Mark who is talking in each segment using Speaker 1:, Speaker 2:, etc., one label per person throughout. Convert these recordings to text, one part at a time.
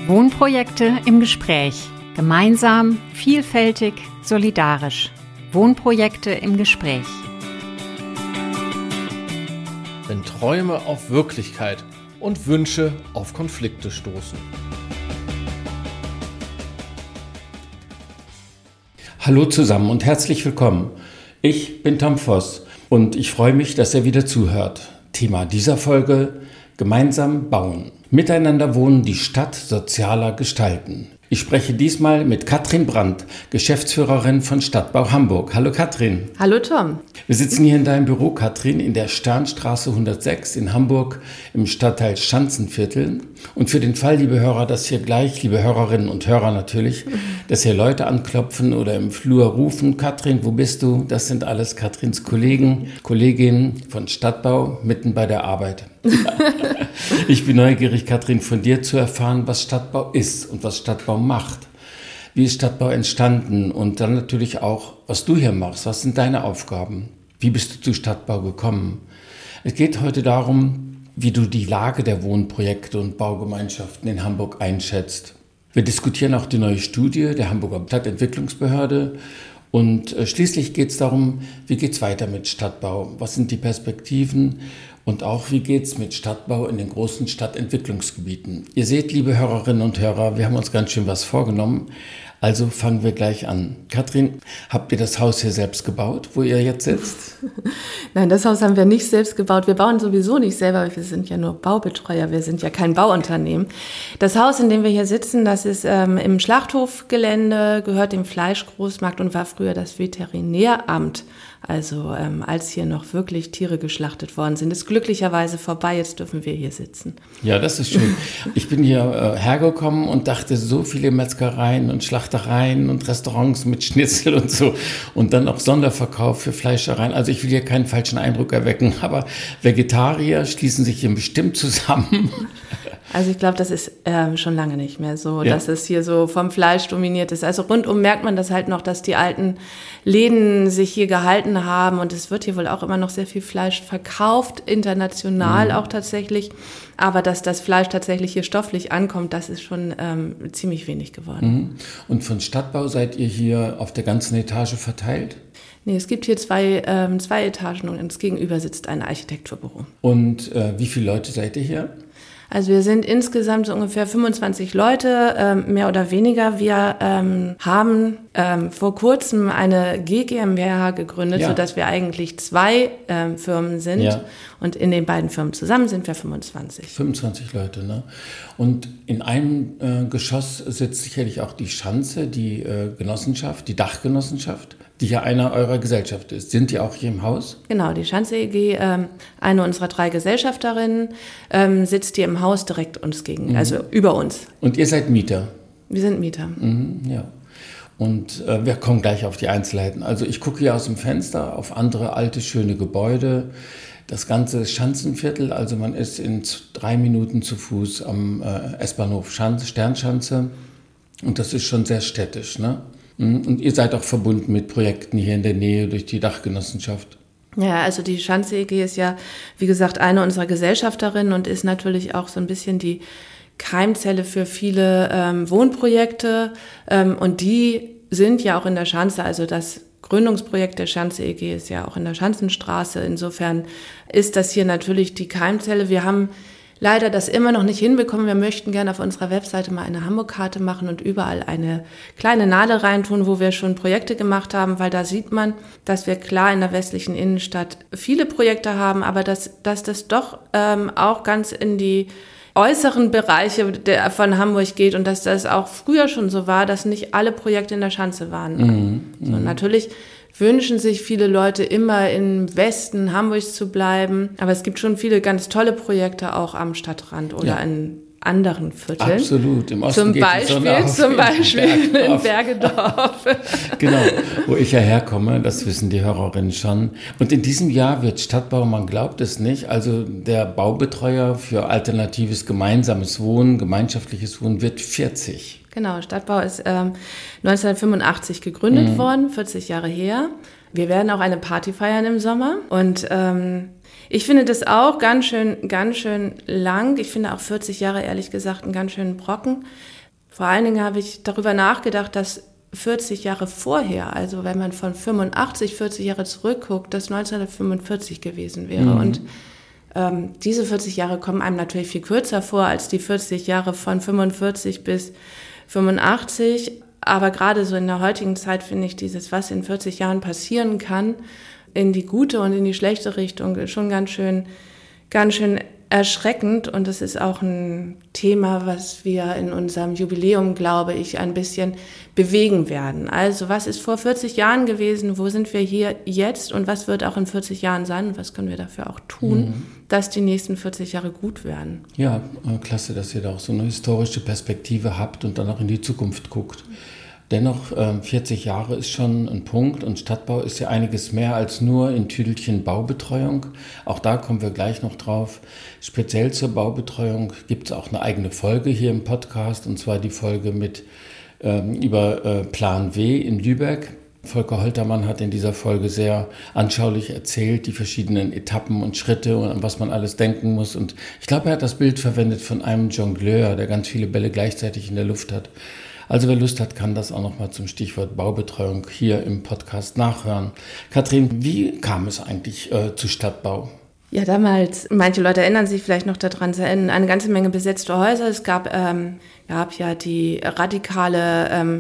Speaker 1: Wohnprojekte im Gespräch. Gemeinsam, vielfältig, solidarisch. Wohnprojekte im Gespräch.
Speaker 2: Wenn Träume auf Wirklichkeit und Wünsche auf Konflikte stoßen.
Speaker 3: Hallo zusammen und herzlich willkommen. Ich bin Tom Voss und ich freue mich, dass ihr wieder zuhört. Thema dieser Folge: Gemeinsam bauen. Miteinander wohnen, die Stadt sozialer gestalten. Ich spreche diesmal mit Katrin Brandt, Geschäftsführerin von Stadtbau Hamburg. Hallo Katrin.
Speaker 4: Hallo Tom.
Speaker 3: Wir sitzen hier in deinem Büro, Katrin, in der Sternstraße 106 in Hamburg im Stadtteil Schanzenviertel. Und für den Fall, liebe Hörer, dass hier gleich, liebe Hörerinnen und Hörer natürlich, dass hier Leute anklopfen oder im Flur rufen: Katrin, wo bist du? Das sind alles Katrins Kolleginnen von Stadtbau mitten bei der Arbeit. Ich bin neugierig, Katrin, von dir zu erfahren, was Stadtbau ist und was Stadtbau macht. Wie ist Stadtbau entstanden? Und dann natürlich auch, was du hier machst. Was sind deine Aufgaben? Wie bist du zu Stadtbau gekommen? Es geht heute darum, wie du die Lage der Wohnprojekte und Baugemeinschaften in Hamburg einschätzt. Wir diskutieren auch die neue Studie der Hamburger Stadtentwicklungsbehörde. Und schließlich geht es darum, wie geht es weiter mit Stadtbau? Was sind die Perspektiven? Und auch, wie geht es mit Stadtbau in den großen Stadtentwicklungsgebieten? Ihr seht, liebe Hörerinnen und Hörer, wir haben uns ganz schön was vorgenommen. Also fangen wir gleich an. Katrin, habt ihr das Haus hier selbst gebaut, wo ihr jetzt sitzt?
Speaker 4: Nein, das Haus haben wir nicht selbst gebaut. Wir bauen sowieso nicht selber, wir sind ja nur Baubetreuer, wir sind ja kein Bauunternehmen. Das Haus, in dem wir hier sitzen, das ist im Schlachthofgelände, gehört dem Fleischgroßmarkt und war früher das Veterinäramt. Also als hier noch wirklich Tiere geschlachtet worden sind, ist glücklicherweise vorbei, jetzt dürfen wir hier sitzen.
Speaker 3: Ja, das ist schön. Ich bin hier hergekommen und dachte, so viele Metzgereien und Schlachtereien und Restaurants mit Schnitzel und so und dann auch Sonderverkauf für Fleischereien. Also ich will hier keinen falschen Eindruck erwecken, aber Vegetarier schließen sich hier bestimmt zusammen.
Speaker 4: Also ich glaube, das ist schon lange nicht mehr so, dass es hier so vom Fleisch dominiert ist. Also rundum merkt man das halt noch, dass die alten Läden sich hier gehalten haben und es wird hier wohl auch immer noch sehr viel Fleisch verkauft, international auch tatsächlich. Aber dass das Fleisch tatsächlich hier stofflich ankommt, das ist schon ziemlich wenig geworden.
Speaker 3: Und von Stadtbau seid ihr hier auf der ganzen Etage verteilt?
Speaker 4: Nee, es gibt hier zwei Etagen und uns gegenüber sitzt ein Architekturbüro.
Speaker 3: Und wie viele Leute seid ihr hier?
Speaker 4: Also wir sind insgesamt so ungefähr 25 Leute, mehr oder weniger. Wir haben vor kurzem eine GmbH gegründet, sodass wir eigentlich zwei Firmen sind. Ja. Und in den beiden Firmen zusammen sind wir 25.
Speaker 3: 25 Leute, ne? Und in einem Geschoss sitzt sicherlich auch die Schanze, die Genossenschaft, die Dachgenossenschaft, die ja einer eurer Gesellschaft ist. Sind die auch hier im Haus?
Speaker 4: Genau, die Schanze EG, eine unserer 3 Gesellschafterinnen, sitzt hier im Haus direkt uns gegen, also über uns.
Speaker 3: Und ihr seid Mieter?
Speaker 4: Wir sind Mieter.
Speaker 3: Ja. Und wir kommen gleich auf die Einzelheiten. Also ich gucke hier aus dem Fenster auf andere alte, schöne Gebäude. Das ganze Schanzenviertel, also man ist in 3 Minuten zu Fuß am S-Bahnhof Sternschanze. Und das ist schon sehr städtisch, ne? Und ihr seid auch verbunden mit Projekten hier in der Nähe durch die Dachgenossenschaft.
Speaker 4: Ja, also die Schanze EG ist ja, wie gesagt, eine unserer Gesellschafterinnen und ist natürlich auch so ein bisschen die Keimzelle für viele Wohnprojekte. Und die sind ja auch in der Schanze, also das Gründungsprojekt der Schanze EG ist ja auch in der Schanzenstraße. Insofern ist das hier natürlich die Keimzelle. Wir haben leider das immer noch nicht hinbekommen. Wir möchten gerne auf unserer Webseite mal eine Hamburg-Karte machen und überall eine kleine Nadel reintun, wo wir schon Projekte gemacht haben, weil da sieht man, dass wir klar in der westlichen Innenstadt viele Projekte haben, aber dass das doch auch ganz in die äußeren Bereiche von Hamburg geht und dass das auch früher schon so war, dass nicht alle Projekte in der Schanze waren. So, natürlich wünschen sich viele Leute immer im Westen Hamburgs zu bleiben, aber es gibt schon viele ganz tolle Projekte auch am Stadtrand oder in anderen Vierteln.
Speaker 3: Absolut, im Osten geht die Sonne auf.
Speaker 4: Zum Beispiel in Bergedorf.
Speaker 3: Genau, wo ich ja herkomme, das wissen die Hörerinnen schon. Und in diesem Jahr wird Stadtbau, man glaubt es nicht, also der Baubetreuer für alternatives gemeinsames Wohnen, gemeinschaftliches Wohnen wird 40.
Speaker 4: Genau, Stadtbau ist 1985 gegründet worden, 40 Jahre her. Wir werden auch eine Party feiern im Sommer und ich finde das auch ganz schön lang. Ich finde auch 40 Jahre, ehrlich gesagt, einen ganz schönen Brocken. Vor allen Dingen habe ich darüber nachgedacht, dass 40 Jahre vorher, also wenn man von 85, 40 Jahre zurückguckt, das 1945 gewesen wäre. Und diese 40 Jahre kommen einem natürlich viel kürzer vor als die 40 Jahre von 45 bis 85. Aber gerade so in der heutigen Zeit finde ich dieses, was in 40 Jahren passieren kann, in die gute und in die schlechte Richtung, schon ganz schön erschreckend. Und das ist auch ein Thema, was wir in unserem Jubiläum, glaube ich, ein bisschen bewegen werden. Also was ist vor 40 Jahren gewesen? Wo sind wir hier jetzt? Und was wird auch in 40 Jahren sein? Und was können wir dafür auch tun, dass die nächsten 40 Jahre gut werden?
Speaker 3: Ja, klasse, dass ihr da auch so eine historische Perspektive habt und dann auch in die Zukunft guckt. Dennoch, 40 Jahre ist schon ein Punkt und Stadtbau ist ja einiges mehr als nur in Tüdelchen Baubetreuung. Auch da kommen wir gleich noch drauf. Speziell zur Baubetreuung gibt es auch eine eigene Folge hier im Podcast, und zwar die Folge über Plan W in Lübeck. Volker Holtermann hat in dieser Folge sehr anschaulich erzählt, die verschiedenen Etappen und Schritte und an was man alles denken muss. Und ich glaube, er hat das Bild verwendet von einem Jongleur, der ganz viele Bälle gleichzeitig in der Luft hat. Also wer Lust hat, kann das auch nochmal zum Stichwort Baubetreuung hier im Podcast nachhören. Katrin, wie kam es eigentlich zu Stadtbau?
Speaker 4: Ja, damals, manche Leute erinnern sich vielleicht noch daran, eine ganze Menge besetzte Häuser. Es gab ja die radikale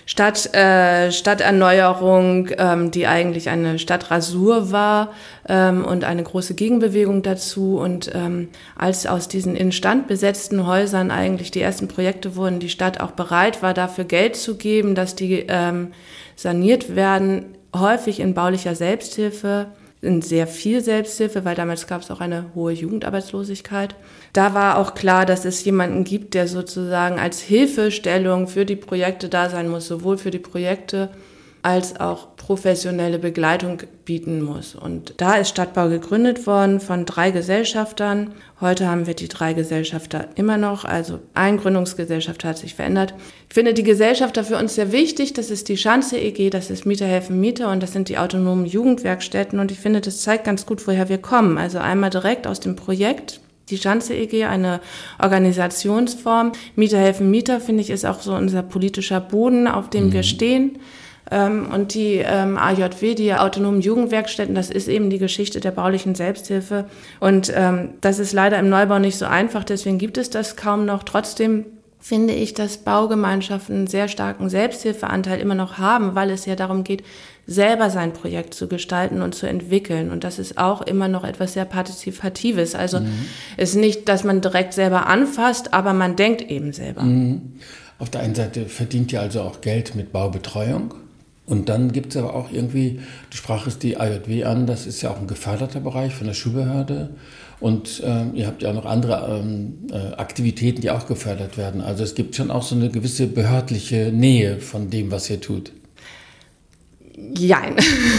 Speaker 4: Stadterneuerung, die eigentlich eine Stadtrasur war, und eine große Gegenbewegung dazu. Und als aus diesen instand besetzten Häusern eigentlich die ersten Projekte wurden, die Stadt auch bereit war, dafür Geld zu geben, dass die saniert werden, häufig in baulicher Selbsthilfe, in sehr viel Selbsthilfe, weil damals gab es auch eine hohe Jugendarbeitslosigkeit. Da war auch klar, dass es jemanden gibt, der sozusagen als Hilfestellung für die Projekte da sein muss, sowohl für die Projekte als auch professionelle Begleitung bieten muss. Und da ist Stadtbau gegründet worden von 3 Gesellschaftern. Heute haben wir die 3 Gesellschafter immer noch, also ein Gründungsgesellschafter hat sich verändert. Ich finde die Gesellschafter für uns sehr wichtig. Das ist die Schanze e.G., das ist Mieter helfen Mieter und das sind die autonomen Jugendwerkstätten. Und ich finde, das zeigt ganz gut, woher wir kommen. Also einmal direkt aus dem Projekt. Die Schanze e.G., eine Organisationsform. Mieter helfen Mieter, finde ich, ist auch so unser politischer Boden, auf dem wir stehen. Und die AJW, die autonomen Jugendwerkstätten, das ist eben die Geschichte der baulichen Selbsthilfe. Und das ist leider im Neubau nicht so einfach, deswegen gibt es das kaum noch. Trotzdem finde ich, dass Baugemeinschaften einen sehr starken Selbsthilfeanteil immer noch haben, weil es ja darum geht, selber sein Projekt zu gestalten und zu entwickeln. Und das ist auch immer noch etwas sehr Partizipatives. Also es ist nicht, dass man direkt selber anfasst, aber man denkt eben selber.
Speaker 3: Auf der einen Seite verdient ihr also auch Geld mit Baubetreuung. Und dann gibt es aber auch irgendwie, du sprachst die AJW an, das ist ja auch ein geförderter Bereich von der Schulbehörde. Und ihr habt ja auch noch andere Aktivitäten, die auch gefördert werden. Also es gibt schon auch so eine gewisse behördliche Nähe von dem, was ihr tut.
Speaker 4: Jein.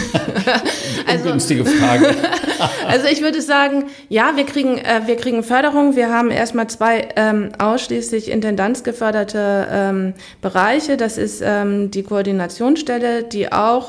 Speaker 3: Ungünstige Frage.
Speaker 4: Also ich würde sagen, ja, wir kriegen Förderung. Wir haben erstmal 2 ausschließlich intendanzgeförderte Bereiche. Das ist die Koordinationsstelle, die auch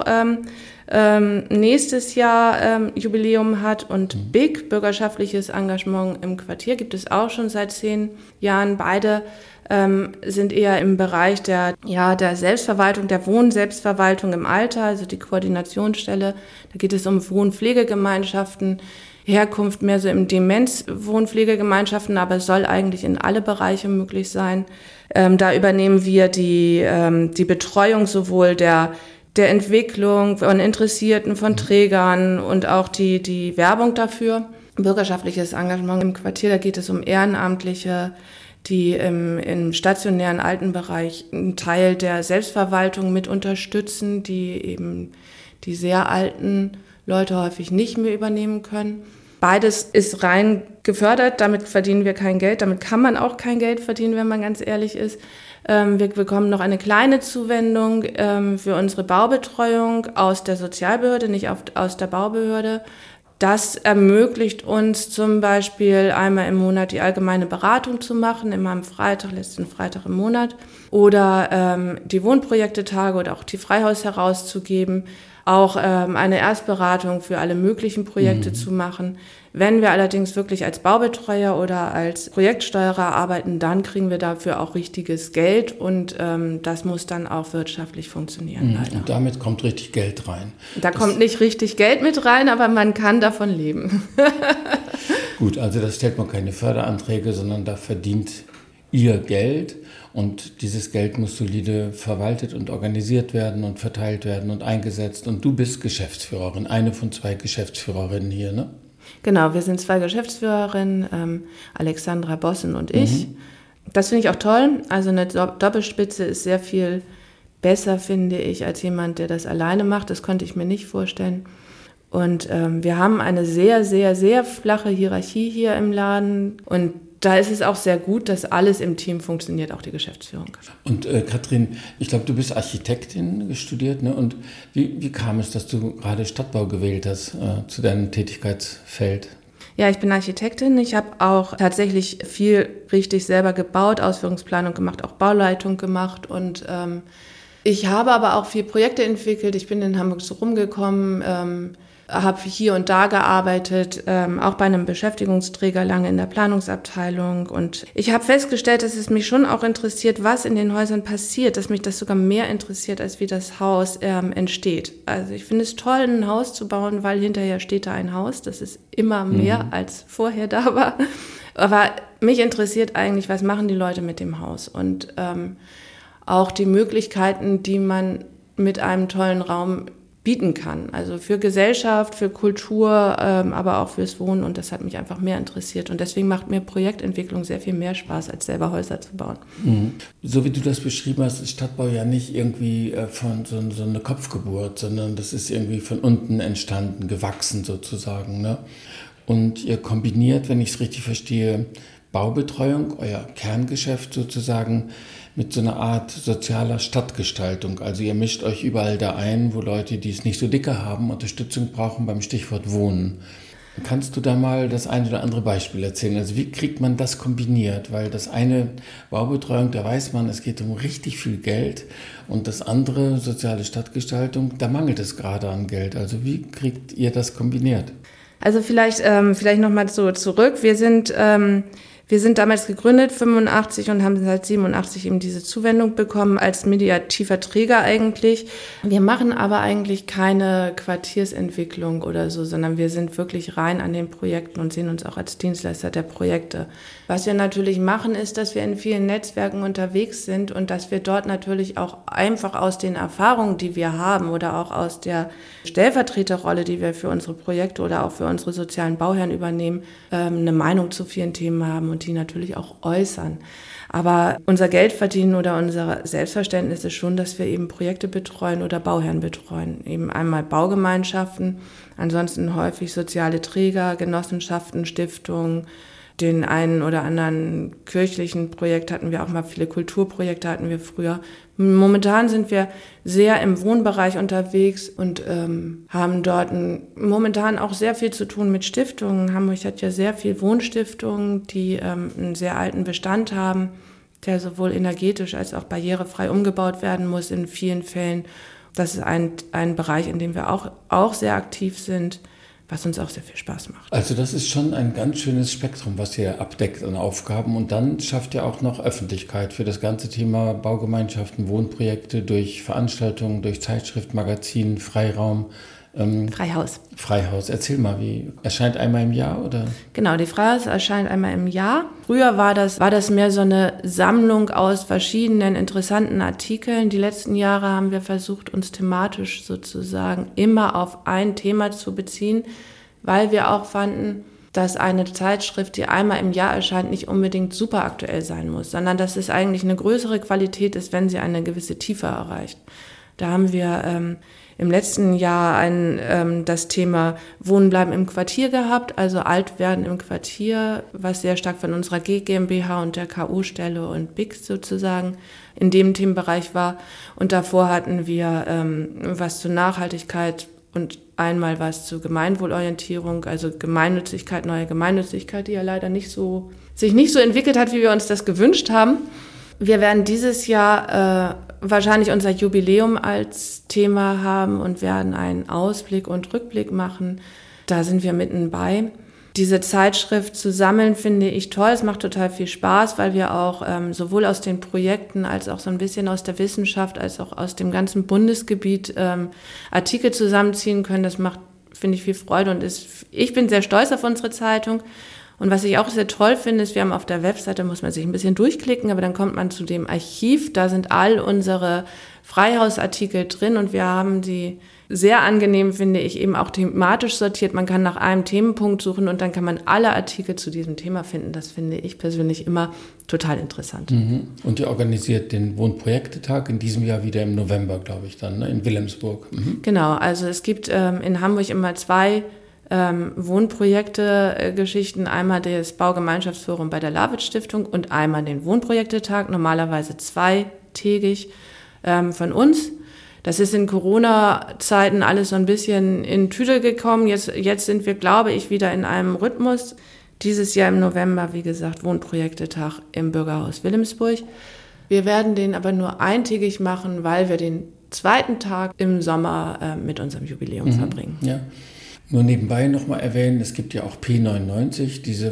Speaker 4: nächstes Jahr Jubiläum hat, und BIG, bürgerschaftliches Engagement im Quartier, gibt es auch schon seit 10 Jahren. Beide sind eher im Bereich der Selbstverwaltung, der Wohnselbstverwaltung im Alter, also die Koordinationsstelle. Da geht es um Wohnpflegegemeinschaften, Herkunft mehr so im Demenz-Wohnpflegegemeinschaften, aber es soll eigentlich in alle Bereiche möglich sein. Da übernehmen wir die Betreuung sowohl der Entwicklung von Interessierten, von Trägern und auch die Werbung dafür. Bürgerschaftliches Engagement im Quartier, da geht es um Ehrenamtliche, die im stationären Altenbereich einen Teil der Selbstverwaltung mit unterstützen, die eben die sehr alten Leute häufig nicht mehr übernehmen können. Beides ist rein gefördert, damit verdienen wir kein Geld, damit kann man auch kein Geld verdienen, wenn man ganz ehrlich ist. Wir bekommen noch eine kleine Zuwendung für unsere Baubetreuung aus der Sozialbehörde, nicht aus der Baubehörde. Das ermöglicht uns zum Beispiel einmal im Monat die allgemeine Beratung zu machen, immer am letzten Freitag im Monat, oder die Wohnprojektetage oder auch die Freihaus herauszugeben, auch eine Erstberatung für alle möglichen Projekte zu machen. Wenn wir allerdings wirklich als Baubetreuer oder als Projektsteuerer arbeiten, dann kriegen wir dafür auch richtiges Geld und das muss dann auch wirtschaftlich funktionieren. Leider.
Speaker 3: Und damit kommt richtig Geld rein.
Speaker 4: Da kommt nicht richtig Geld mit rein, aber man kann davon leben.
Speaker 3: Gut, also da stellt man keine Förderanträge, sondern da verdient ihr Geld und dieses Geld muss solide verwaltet und organisiert werden und verteilt werden und eingesetzt. Und du bist Geschäftsführerin, eine von 2 Geschäftsführerinnen hier, ne?
Speaker 4: Genau, wir sind 2 Geschäftsführerinnen, Alexandra Bossen und ich. Das finde ich auch toll. Also eine Doppelspitze ist sehr viel besser, finde ich, als jemand, der das alleine macht. Das konnte ich mir nicht vorstellen. Und wir haben eine sehr, sehr, sehr flache Hierarchie hier im Laden. Und da ist es auch sehr gut, dass alles im Team funktioniert, auch die Geschäftsführung.
Speaker 3: Und Katrin, ich glaube, du bist Architektin studiert, ne? Und wie kam es, dass du gerade Stadtbau gewählt hast zu deinem Tätigkeitsfeld?
Speaker 4: Ja, ich bin Architektin. Ich habe auch tatsächlich viel richtig selber gebaut, Ausführungsplanung gemacht, auch Bauleitung gemacht und ich habe aber auch viel Projekte entwickelt. Ich bin in Hamburg so rumgekommen, habe hier und da gearbeitet, auch bei einem Beschäftigungsträger lange in der Planungsabteilung. Und ich habe festgestellt, dass es mich schon auch interessiert, was in den Häusern passiert, dass mich das sogar mehr interessiert, als wie das Haus entsteht. Also ich finde es toll, ein Haus zu bauen, weil hinterher steht da ein Haus. Das ist immer mehr, als vorher da war. Aber mich interessiert eigentlich, was machen die Leute mit dem Haus? Und auch die Möglichkeiten, die man mit einem tollen Raum bieten kann. Also für Gesellschaft, für Kultur, aber auch fürs Wohnen. Und das hat mich einfach mehr interessiert. Und deswegen macht mir Projektentwicklung sehr viel mehr Spaß, als selber Häuser zu bauen.
Speaker 3: So wie du das beschrieben hast, ist Stadtbau ja nicht irgendwie von so eine Kopfgeburt, sondern das ist irgendwie von unten entstanden, gewachsen sozusagen, ne? Und ihr kombiniert, wenn ich es richtig verstehe, Baubetreuung, euer Kerngeschäft sozusagen, mit so einer Art sozialer Stadtgestaltung. Also ihr mischt euch überall da ein, wo Leute, die es nicht so dicke haben, Unterstützung brauchen beim Stichwort Wohnen. Kannst du da mal das ein oder andere Beispiel erzählen? Also wie kriegt man das kombiniert? Weil das eine Baubetreuung, da weiß man, es geht um richtig viel Geld und das andere soziale Stadtgestaltung, da mangelt es gerade an Geld. Also wie kriegt ihr das kombiniert?
Speaker 4: Also vielleicht nochmal so zurück. Wir sind damals gegründet, 85, und haben seit 87 eben diese Zuwendung bekommen als mediativer Träger eigentlich. Wir machen aber eigentlich keine Quartiersentwicklung oder so, sondern wir sind wirklich rein an den Projekten und sehen uns auch als Dienstleister der Projekte. Was wir natürlich machen, ist, dass wir in vielen Netzwerken unterwegs sind und dass wir dort natürlich auch einfach aus den Erfahrungen, die wir haben oder auch aus der Stellvertreterrolle, die wir für unsere Projekte oder auch für unsere sozialen Bauherren übernehmen, eine Meinung zu vielen Themen haben und die natürlich auch äußern. Aber unser Geldverdienen oder unser Selbstverständnis ist schon, dass wir eben Projekte betreuen oder Bauherren betreuen. Eben einmal Baugemeinschaften, ansonsten häufig soziale Träger, Genossenschaften, Stiftungen. Den einen oder anderen kirchlichen Projekt hatten wir auch mal, viele Kulturprojekte hatten wir früher. Momentan sind wir sehr im Wohnbereich unterwegs und haben dort momentan auch sehr viel zu tun mit Stiftungen. Hamburg hat ja sehr viel Wohnstiftungen, die einen sehr alten Bestand haben, der sowohl energetisch als auch barrierefrei umgebaut werden muss in vielen Fällen. Das ist ein Bereich, in dem wir auch sehr aktiv sind, was uns auch sehr viel Spaß macht.
Speaker 3: Also das ist schon ein ganz schönes Spektrum, was ihr abdeckt an Aufgaben. Und dann schafft ihr auch noch Öffentlichkeit für das ganze Thema Baugemeinschaften, Wohnprojekte durch Veranstaltungen, durch Zeitschrift, Magazin, Freiraum. Freihaus. Erzähl mal, wie erscheint einmal im Jahr, oder?
Speaker 4: Genau, die Freihaus erscheint einmal im Jahr. Früher war das mehr so eine Sammlung aus verschiedenen interessanten Artikeln. Die letzten Jahre haben wir versucht, uns thematisch sozusagen immer auf ein Thema zu beziehen, weil wir auch fanden, dass eine Zeitschrift, die einmal im Jahr erscheint, nicht unbedingt super aktuell sein muss, sondern dass es eigentlich eine größere Qualität ist, wenn sie eine gewisse Tiefe erreicht. Da haben wir im letzten Jahr das Thema Wohnen bleiben im Quartier gehabt, also alt werden im Quartier, was sehr stark von unserer GmbH und der KU-Stelle und BIX sozusagen in dem Themenbereich war. Und davor hatten wir was zur Nachhaltigkeit und einmal was zur Gemeinwohlorientierung, also Gemeinnützigkeit, neue Gemeinnützigkeit, die ja leider sich nicht so entwickelt hat, wie wir uns das gewünscht haben. Wir werden dieses Jahr wahrscheinlich unser Jubiläum als Thema haben und werden einen Ausblick und Rückblick machen. Da sind wir mitten bei. diese Zeitschrift zu sammeln, finde ich toll. Es macht total viel Spaß, weil wir auch sowohl aus den Projekten als auch so ein bisschen aus der Wissenschaft, als auch aus dem ganzen Bundesgebiet Artikel zusammenziehen können. Das macht, finde ich, viel Freude und ich bin sehr stolz auf unsere Zeitung. Und was ich auch sehr toll finde, ist, wir haben auf der Webseite, muss man sich ein bisschen durchklicken, aber dann kommt man zu dem Archiv, da sind all unsere Freihausartikel drin und wir haben die sehr angenehm, finde ich, eben auch thematisch sortiert. Man kann nach einem Themenpunkt suchen und dann kann man alle Artikel zu diesem Thema finden. Das finde ich persönlich immer total interessant.
Speaker 3: Mhm. Und ihr organisiert den Wohnprojektetag in diesem Jahr wieder im November, glaube ich, dann, ne? In Wilhelmsburg. Mhm.
Speaker 4: Genau, also es gibt in Hamburg immer 2 Wohnprojekte-Geschichten. Einmal das Baugemeinschaftsforum bei der Lawitz-Stiftung und einmal den Wohnprojektetag, normalerweise 2-tägig von uns. Das ist in Corona-Zeiten alles so ein bisschen in Tüdel gekommen. Jetzt sind wir, glaube ich, wieder in einem Rhythmus. Dieses Jahr im November, wie gesagt, Wohnprojektetag im Bürgerhaus Wilhelmsburg. Wir werden den aber nur eintägig machen, weil wir den 2. Tag im Sommer mit unserem Jubiläum verbringen.
Speaker 3: Ja. Nur nebenbei nochmal erwähnen, es gibt ja auch P99, diese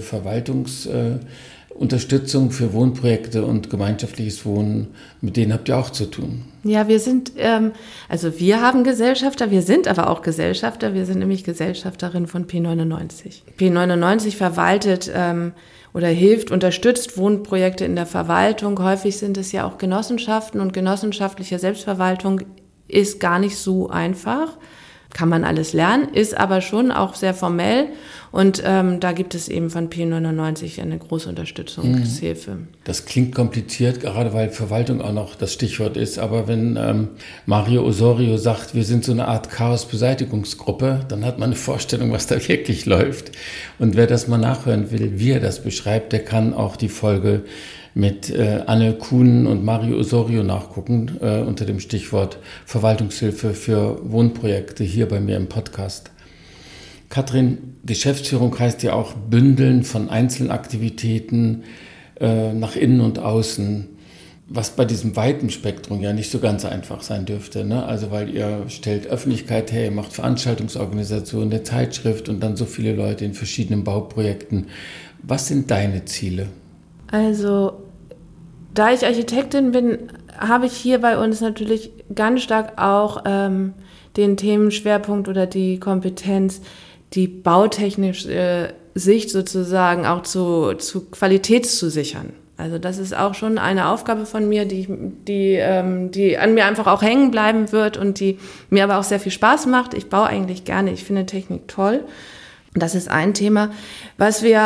Speaker 3: Verwaltungsunterstützung für Wohnprojekte und gemeinschaftliches Wohnen. Mit denen habt ihr auch zu tun.
Speaker 4: Ja, wir sind, also wir haben Gesellschafter, wir sind aber auch Gesellschafter. Wir sind nämlich Gesellschafterin von P99. P99 verwaltet oder hilft, unterstützt Wohnprojekte in der Verwaltung. Häufig sind es ja auch Genossenschaften und genossenschaftliche Selbstverwaltung ist gar nicht so einfach. Kann man alles lernen, ist aber schon auch sehr formell und da gibt es eben von P99 eine große Unterstützungshilfe.
Speaker 3: Das klingt kompliziert, gerade weil Verwaltung auch noch das Stichwort ist, aber wenn Mario Osorio sagt, wir sind so eine Art Chaos-Beseitigungsgruppe, dann hat man eine Vorstellung, was da wirklich läuft. Und wer das mal nachhören will, wie er das beschreibt, der kann auch die Folge mit Anne Kuhn und Mario Osorio nachgucken, unter dem Stichwort Verwaltungshilfe für Wohnprojekte hier bei mir im Podcast. Katrin, Geschäftsführung heißt ja auch Bündeln von Einzelaktivitäten nach innen und außen, was bei diesem weiten Spektrum ja nicht so ganz einfach sein dürfte, ne? Also weil ihr stellt Öffentlichkeit her, ihr macht Veranstaltungsorganisation, eine Zeitschrift und dann so viele Leute in verschiedenen Bauprojekten. Was sind deine Ziele?
Speaker 4: Also, da ich Architektin bin, habe ich hier bei uns natürlich ganz stark auch den Themenschwerpunkt oder die Kompetenz, die bautechnische Sicht sozusagen auch zu Qualität zu sichern. Also das ist auch schon eine Aufgabe von mir, die an mir einfach auch hängen bleiben wird und die mir aber auch sehr viel Spaß macht. Ich baue eigentlich gerne, ich finde Technik toll. Das ist ein Thema. Was wir,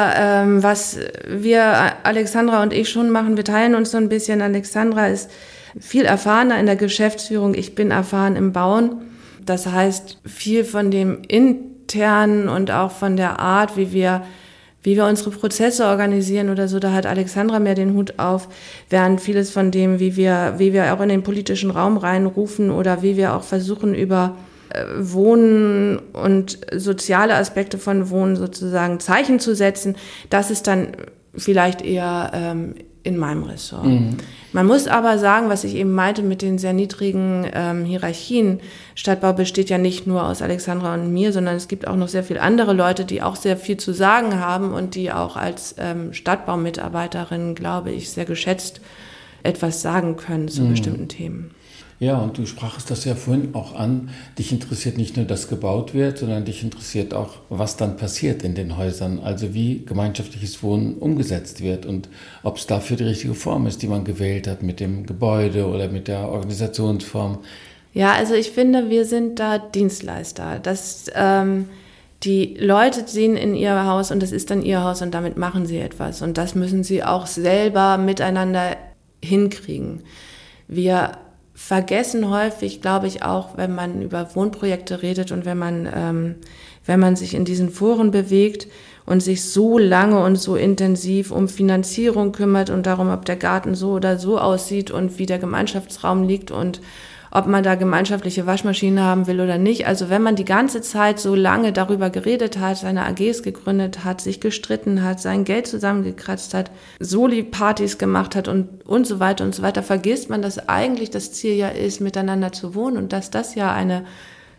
Speaker 4: Alexandra und ich schon machen, wir teilen uns so ein bisschen. Alexandra ist viel erfahrener in der Geschäftsführung. Ich bin erfahren im Bauen. Das heißt, viel von dem Internen und auch von der Art, wie wir unsere Prozesse organisieren oder so, da hat Alexandra mehr den Hut auf, während vieles von dem, wie wir auch in den politischen Raum reinrufen oder wie wir auch versuchen, über Wohnen und soziale Aspekte von Wohnen sozusagen Zeichen zu setzen, das ist dann vielleicht eher in meinem Ressort. Mhm. Man muss aber sagen, was ich eben meinte mit den sehr niedrigen Hierarchien, Stadtbau besteht ja nicht nur aus Alexandra und mir, sondern es gibt auch noch sehr viele andere Leute, die auch sehr viel zu sagen haben und die auch als Stadtbaumitarbeiterin, glaube ich, sehr geschätzt etwas sagen können zu bestimmten Themen.
Speaker 3: Ja, und du sprachst das ja vorhin auch an. Dich interessiert nicht nur, dass gebaut wird, sondern dich interessiert auch, was dann passiert in den Häusern. Also wie gemeinschaftliches Wohnen umgesetzt wird und ob es dafür die richtige Form ist, die man gewählt hat mit dem Gebäude oder mit der Organisationsform.
Speaker 4: Ja, also ich finde, wir sind da Dienstleister. Die Leute ziehen in ihr Haus und das ist dann ihr Haus und damit machen sie etwas. Und das müssen sie auch selber miteinander hinkriegen. Wir vergessen häufig, glaube ich, auch, wenn man über Wohnprojekte redet und wenn man sich in diesen Foren bewegt und sich so lange und so intensiv um Finanzierung kümmert und darum, ob der Garten so oder so aussieht und wie der Gemeinschaftsraum liegt und ob man da gemeinschaftliche Waschmaschinen haben will oder nicht. Also wenn man die ganze Zeit so lange darüber geredet hat, seine AGs gegründet hat, sich gestritten hat, sein Geld zusammengekratzt hat, Soli-Partys gemacht hat und so weiter, vergisst man, dass eigentlich das Ziel ja ist, miteinander zu wohnen und dass das ja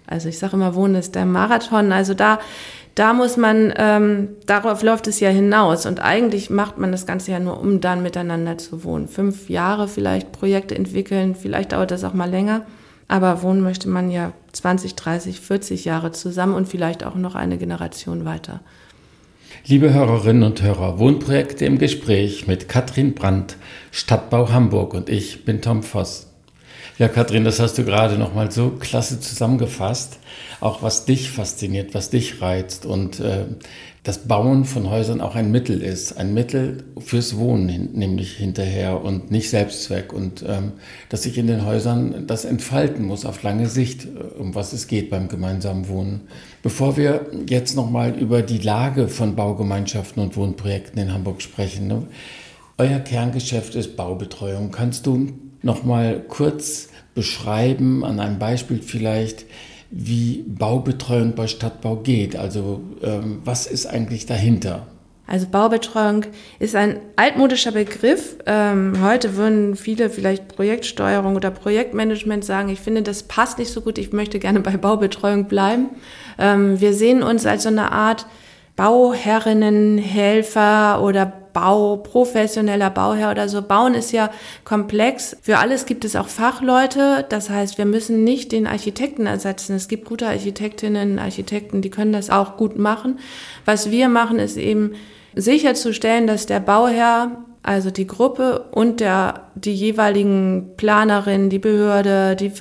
Speaker 4: Also ich sage immer, Wohnen ist der Marathon. Also da muss man, darauf läuft es ja hinaus. Und eigentlich macht man das Ganze ja nur, um dann miteinander zu wohnen. 5 Jahre vielleicht Projekte entwickeln, vielleicht dauert das auch mal länger. Aber wohnen möchte man ja 20, 30, 40 Jahre zusammen und vielleicht auch noch eine Generation weiter.
Speaker 3: Liebe Hörerinnen und Hörer, Wohnprojekte im Gespräch mit Katrin Brandt, Stadtbau Hamburg, und ich bin Tom Voss. Ja, Katrin, das hast du gerade noch mal so klasse zusammengefasst. Auch was dich fasziniert, was dich reizt und das Bauen von Häusern auch ein Mittel ist. Ein Mittel fürs Wohnen, nämlich hinterher und nicht Selbstzweck. Und dass sich in den Häusern das entfalten muss auf lange Sicht, um was es geht beim gemeinsamen Wohnen. Bevor wir jetzt noch mal über die Lage von Baugemeinschaften und Wohnprojekten in Hamburg sprechen, ne? Euer Kerngeschäft ist Baubetreuung. Kannst du noch mal kurz beschreiben, an einem Beispiel vielleicht, wie Baubetreuung bei Stadtbau geht? Also was ist eigentlich dahinter?
Speaker 4: Also Baubetreuung ist ein altmodischer Begriff. Heute würden viele vielleicht Projektsteuerung oder Projektmanagement sagen, ich finde, das passt nicht so gut, ich möchte gerne bei Baubetreuung bleiben. Wir sehen uns als so eine Art Bauherrinnen, Helfer oder professioneller Bauherr oder so. Bauen ist ja komplex. Für alles gibt es auch Fachleute. Das heißt, wir müssen nicht den Architekten ersetzen. Es gibt gute Architektinnen, Architekten, die können das auch gut machen. Was wir machen, ist eben sicherzustellen, dass der Bauherr, also die Gruppe und die jeweiligen Planerinnen, die Behörde, die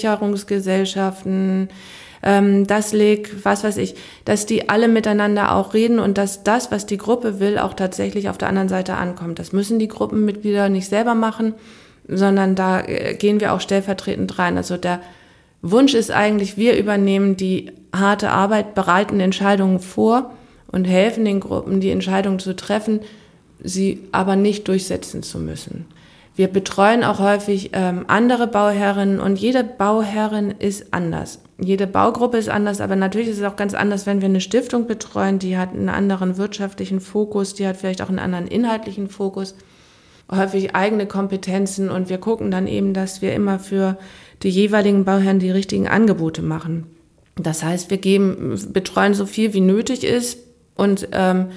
Speaker 4: Versicherungsgesellschaften, das LEG, was weiß ich, dass die alle miteinander auch reden und dass das, was die Gruppe will, auch tatsächlich auf der anderen Seite ankommt. Das müssen die Gruppenmitglieder nicht selber machen, sondern da gehen wir auch stellvertretend rein. Also der Wunsch ist eigentlich, wir übernehmen die harte Arbeit, bereiten Entscheidungen vor und helfen den Gruppen, die Entscheidungen zu treffen, sie aber nicht durchsetzen zu müssen. Wir betreuen auch häufig andere Bauherrinnen und jede Bauherrin ist anders. Jede Baugruppe ist anders, aber natürlich ist es auch ganz anders, wenn wir eine Stiftung betreuen, die hat einen anderen wirtschaftlichen Fokus, die hat vielleicht auch einen anderen inhaltlichen Fokus, häufig eigene Kompetenzen und wir gucken dann eben, dass wir immer für die jeweiligen Bauherren die richtigen Angebote machen. Das heißt, wir betreuen so viel wie nötig ist und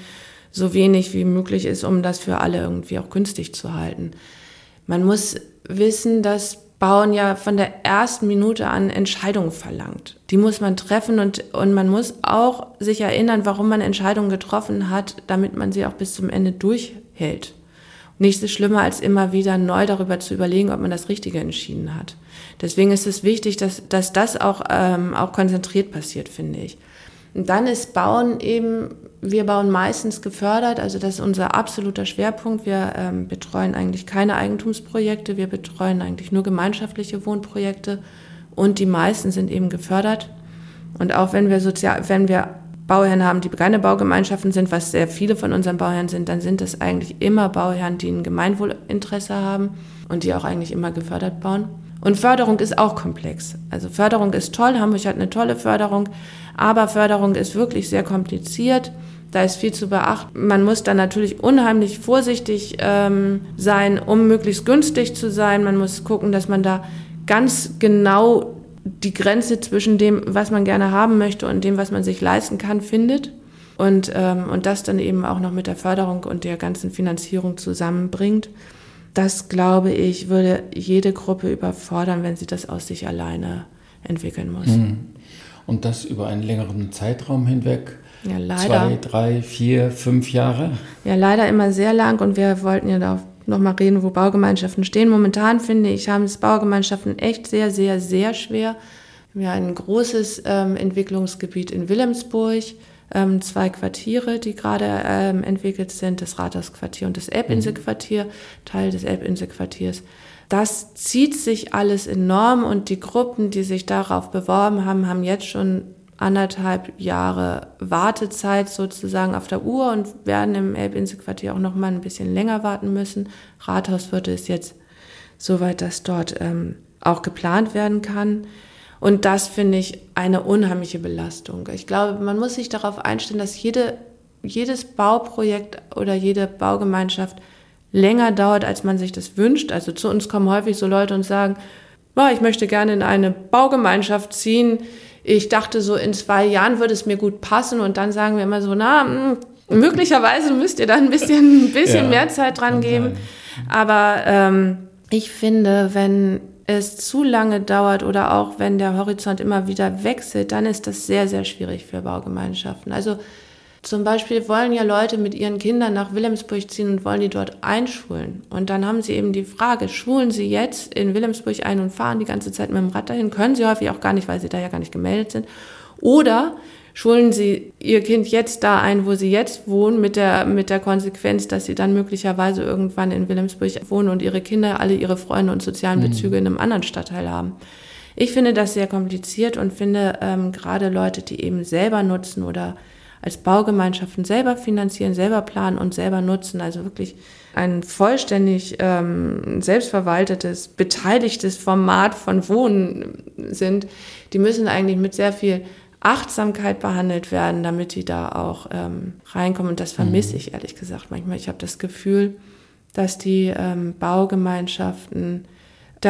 Speaker 4: so wenig wie möglich ist, um das für alle irgendwie auch günstig zu halten. Man muss wissen, dass Bauen ja von der ersten Minute an Entscheidungen verlangt. Die muss man treffen und man muss auch sich erinnern, warum man Entscheidungen getroffen hat, damit man sie auch bis zum Ende durchhält. Nichts ist schlimmer, als immer wieder neu darüber zu überlegen, ob man das Richtige entschieden hat. Deswegen ist es wichtig, dass das auch konzentriert passiert, finde ich. Und dann ist Bauen eben, wir bauen meistens gefördert, also das ist unser absoluter Schwerpunkt. Wir betreuen eigentlich keine Eigentumsprojekte, wir betreuen eigentlich nur gemeinschaftliche Wohnprojekte und die meisten sind eben gefördert. Und auch wenn wir Bauherren haben, die keine Baugemeinschaften sind, was sehr viele von unseren Bauherren sind, dann sind es eigentlich immer Bauherren, die ein Gemeinwohlinteresse haben und die auch eigentlich immer gefördert bauen. Und Förderung ist auch komplex. Also Förderung ist toll, Hamburg hat eine tolle Förderung, aber Förderung ist wirklich sehr kompliziert. Da ist viel zu beachten. Man muss dann natürlich unheimlich vorsichtig sein, um möglichst günstig zu sein. Man muss gucken, dass man da ganz genau die Grenze zwischen dem, was man gerne haben möchte und dem, was man sich leisten kann, findet. Und das dann eben auch noch mit der Förderung und der ganzen Finanzierung zusammenbringt. Das, glaube ich, würde jede Gruppe überfordern, wenn sie das aus sich alleine entwickeln muss.
Speaker 3: Und das über einen längeren Zeitraum hinweg?
Speaker 4: Ja, leider.
Speaker 3: 2, 3, 4, 5 Jahre? Ja,
Speaker 4: leider immer sehr lang. Und wir wollten ja da noch mal reden, wo Baugemeinschaften stehen. Momentan, finde ich, haben es Baugemeinschaften echt sehr, sehr, sehr schwer. Wir haben ein großes Entwicklungsgebiet in Wilhelmsburg, 2 Quartiere, die gerade entwickelt sind, das Rathausquartier und das Elbinselquartier, Teil des Elbinselquartiers. Das zieht sich alles enorm und die Gruppen, die sich darauf beworben haben, haben jetzt schon 1,5 Jahre Wartezeit sozusagen auf der Uhr und werden im Elbinselquartier auch noch mal ein bisschen länger warten müssen. Rathausviertel ist jetzt soweit, dass dort auch geplant werden kann. Und das finde ich eine unheimliche Belastung. Ich glaube, man muss sich darauf einstellen, dass jedes Bauprojekt oder jede Baugemeinschaft länger dauert, als man sich das wünscht. Also zu uns kommen häufig so Leute und sagen, ich möchte gerne in eine Baugemeinschaft ziehen. ich dachte so, in 2 Jahren würde es mir gut passen und dann sagen wir immer so, möglicherweise müsst ihr da ein bisschen mehr Zeit dran geben. Aber ich finde, wenn es zu lange dauert oder auch wenn der Horizont immer wieder wechselt, dann ist das sehr, sehr schwierig für Baugemeinschaften. Also zum Beispiel wollen ja Leute mit ihren Kindern nach Wilhelmsburg ziehen und wollen die dort einschulen. Und dann haben sie eben die Frage, schulen sie jetzt in Wilhelmsburg ein und fahren die ganze Zeit mit dem Rad dahin? Können sie häufig auch gar nicht, weil sie da ja gar nicht gemeldet sind. Oder schulen sie ihr Kind jetzt da ein, wo sie jetzt wohnen, mit der Konsequenz, dass sie dann möglicherweise irgendwann in Wilhelmsburg wohnen und ihre Kinder alle ihre Freunde und sozialen Bezüge in einem anderen Stadtteil haben. Ich finde das sehr kompliziert und finde gerade Leute, die eben selber nutzen oder als Baugemeinschaften selber finanzieren, selber planen und selber nutzen, also wirklich ein vollständig selbstverwaltetes, beteiligtes Format von Wohnen sind, die müssen eigentlich mit sehr viel Achtsamkeit behandelt werden, damit die da auch reinkommen. Und das vermisse ich ehrlich gesagt manchmal. Ich habe das Gefühl, dass die Baugemeinschaften da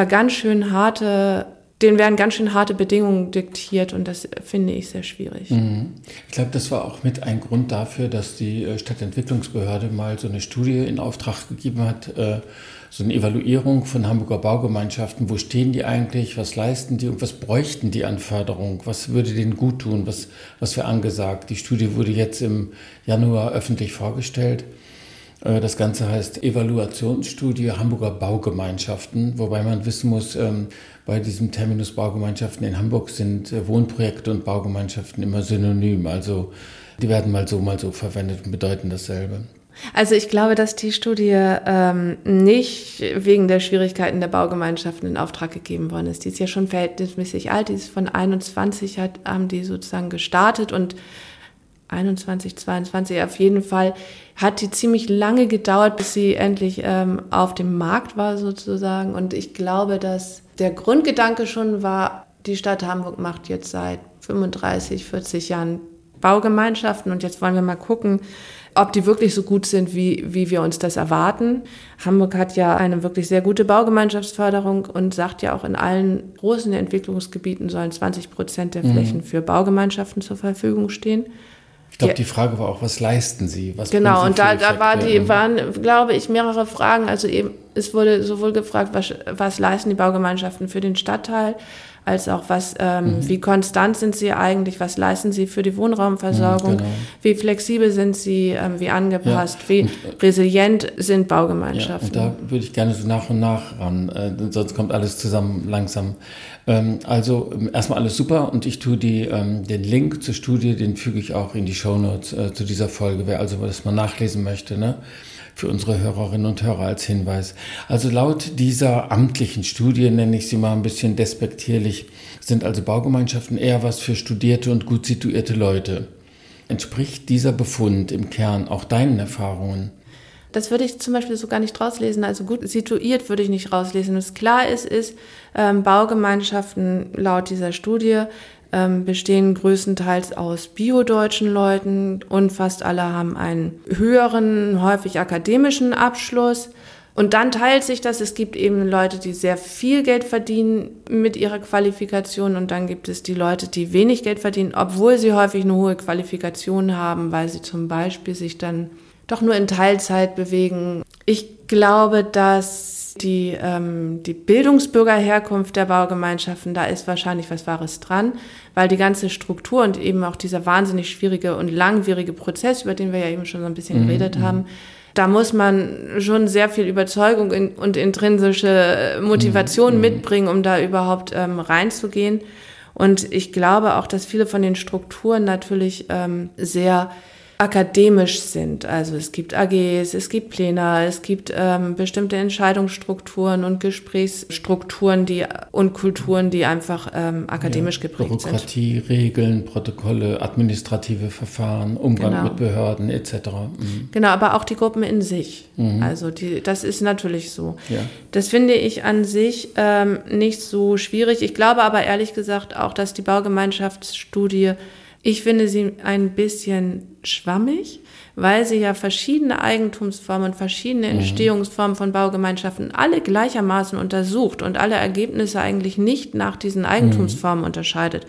Speaker 4: denen werden ganz schön harte Bedingungen diktiert und das finde ich sehr schwierig.
Speaker 3: Ich glaube, das war auch mit ein Grund dafür, dass die Stadtentwicklungsbehörde mal so eine Studie in Auftrag gegeben hat, so eine Evaluierung von Hamburger Baugemeinschaften. Wo stehen die eigentlich? Was leisten die und was bräuchten die an Förderung? Was würde denen gut tun? Was wäre angesagt? Die Studie wurde jetzt im Januar öffentlich vorgestellt. Das Ganze heißt Evaluationsstudie Hamburger Baugemeinschaften, wobei man wissen muss, bei diesem Terminus Baugemeinschaften in Hamburg sind Wohnprojekte und Baugemeinschaften immer synonym. Also die werden mal so verwendet und bedeuten dasselbe.
Speaker 4: Also ich glaube, dass die Studie nicht wegen der Schwierigkeiten der Baugemeinschaften in Auftrag gegeben worden ist. Die ist ja schon verhältnismäßig alt, die ist von 21, haben die sozusagen gestartet und 21, 22 auf jeden Fall hat die ziemlich lange gedauert, bis sie endlich auf dem Markt war sozusagen. Und ich glaube, dass der Grundgedanke schon war, die Stadt Hamburg macht jetzt seit 35, 40 Jahren Baugemeinschaften und jetzt wollen wir mal gucken, ob die wirklich so gut sind, wie wir uns das erwarten. Hamburg hat ja eine wirklich sehr gute Baugemeinschaftsförderung und sagt ja auch, in allen großen Entwicklungsgebieten sollen 20% der Flächen für Baugemeinschaften zur Verfügung stehen.
Speaker 3: Ich glaube, die Frage war auch, was leisten sie?
Speaker 4: Genau, und da waren, glaube ich, mehrere Fragen. Also eben, es wurde sowohl gefragt, was leisten die Baugemeinschaften für den Stadtteil, als auch wie konstant sind sie eigentlich, was leisten sie für die Wohnraumversorgung, wie flexibel sind sie, wie angepasst, wie resilient sind Baugemeinschaften.
Speaker 3: Ja, und da würde ich gerne so nach und nach ran, sonst kommt alles zusammen langsam. Also erstmal alles super und ich tue den Link zur Studie, den füge ich auch in die Shownotes zu dieser Folge, wer also das mal nachlesen möchte, ne? Für unsere Hörerinnen und Hörer als Hinweis. Also laut dieser amtlichen Studie, nenne ich sie mal ein bisschen despektierlich, sind also Baugemeinschaften eher was für studierte und gut situierte Leute. Entspricht dieser Befund im Kern auch deinen Erfahrungen?
Speaker 4: Das würde ich zum Beispiel so gar nicht rauslesen. Also gut situiert würde ich nicht rauslesen. Was klar ist, Baugemeinschaften laut dieser Studie bestehen größtenteils aus biodeutschen Leuten und fast alle haben einen höheren, häufig akademischen Abschluss. Und dann teilt sich das. Es gibt eben Leute, die sehr viel Geld verdienen mit ihrer Qualifikation und dann gibt es die Leute, die wenig Geld verdienen, obwohl sie häufig eine hohe Qualifikation haben, weil sie zum Beispiel sich dann doch nur in Teilzeit bewegen. Ich glaube, dass die Bildungsbürgerherkunft der Baugemeinschaften, da ist wahrscheinlich was Wahres dran, weil die ganze Struktur und eben auch dieser wahnsinnig schwierige und langwierige Prozess, über den wir ja eben schon so ein bisschen geredet haben, da muss man schon sehr viel Überzeugung und intrinsische Motivation mitbringen, um da überhaupt reinzugehen. Und ich glaube auch, dass viele von den Strukturen natürlich sehr akademisch sind. Also es gibt AGs, es gibt Pläne, es gibt bestimmte Entscheidungsstrukturen und Gesprächsstrukturen und Kulturen, die einfach akademisch geprägt sind.
Speaker 3: Bürokratie, Regeln, Protokolle, administrative Verfahren, Umgang mit Behörden etc.
Speaker 4: Genau, aber auch die Gruppen in sich. Also das ist natürlich so. Ja. Das finde ich an sich nicht so schwierig. Ich glaube aber ehrlich gesagt auch, dass die Baugemeinschaftsstudie, ich finde sie ein bisschen schwammig, weil sie ja verschiedene Eigentumsformen und verschiedene Entstehungsformen von Baugemeinschaften alle gleichermaßen untersucht und alle Ergebnisse eigentlich nicht nach diesen Eigentumsformen unterscheidet.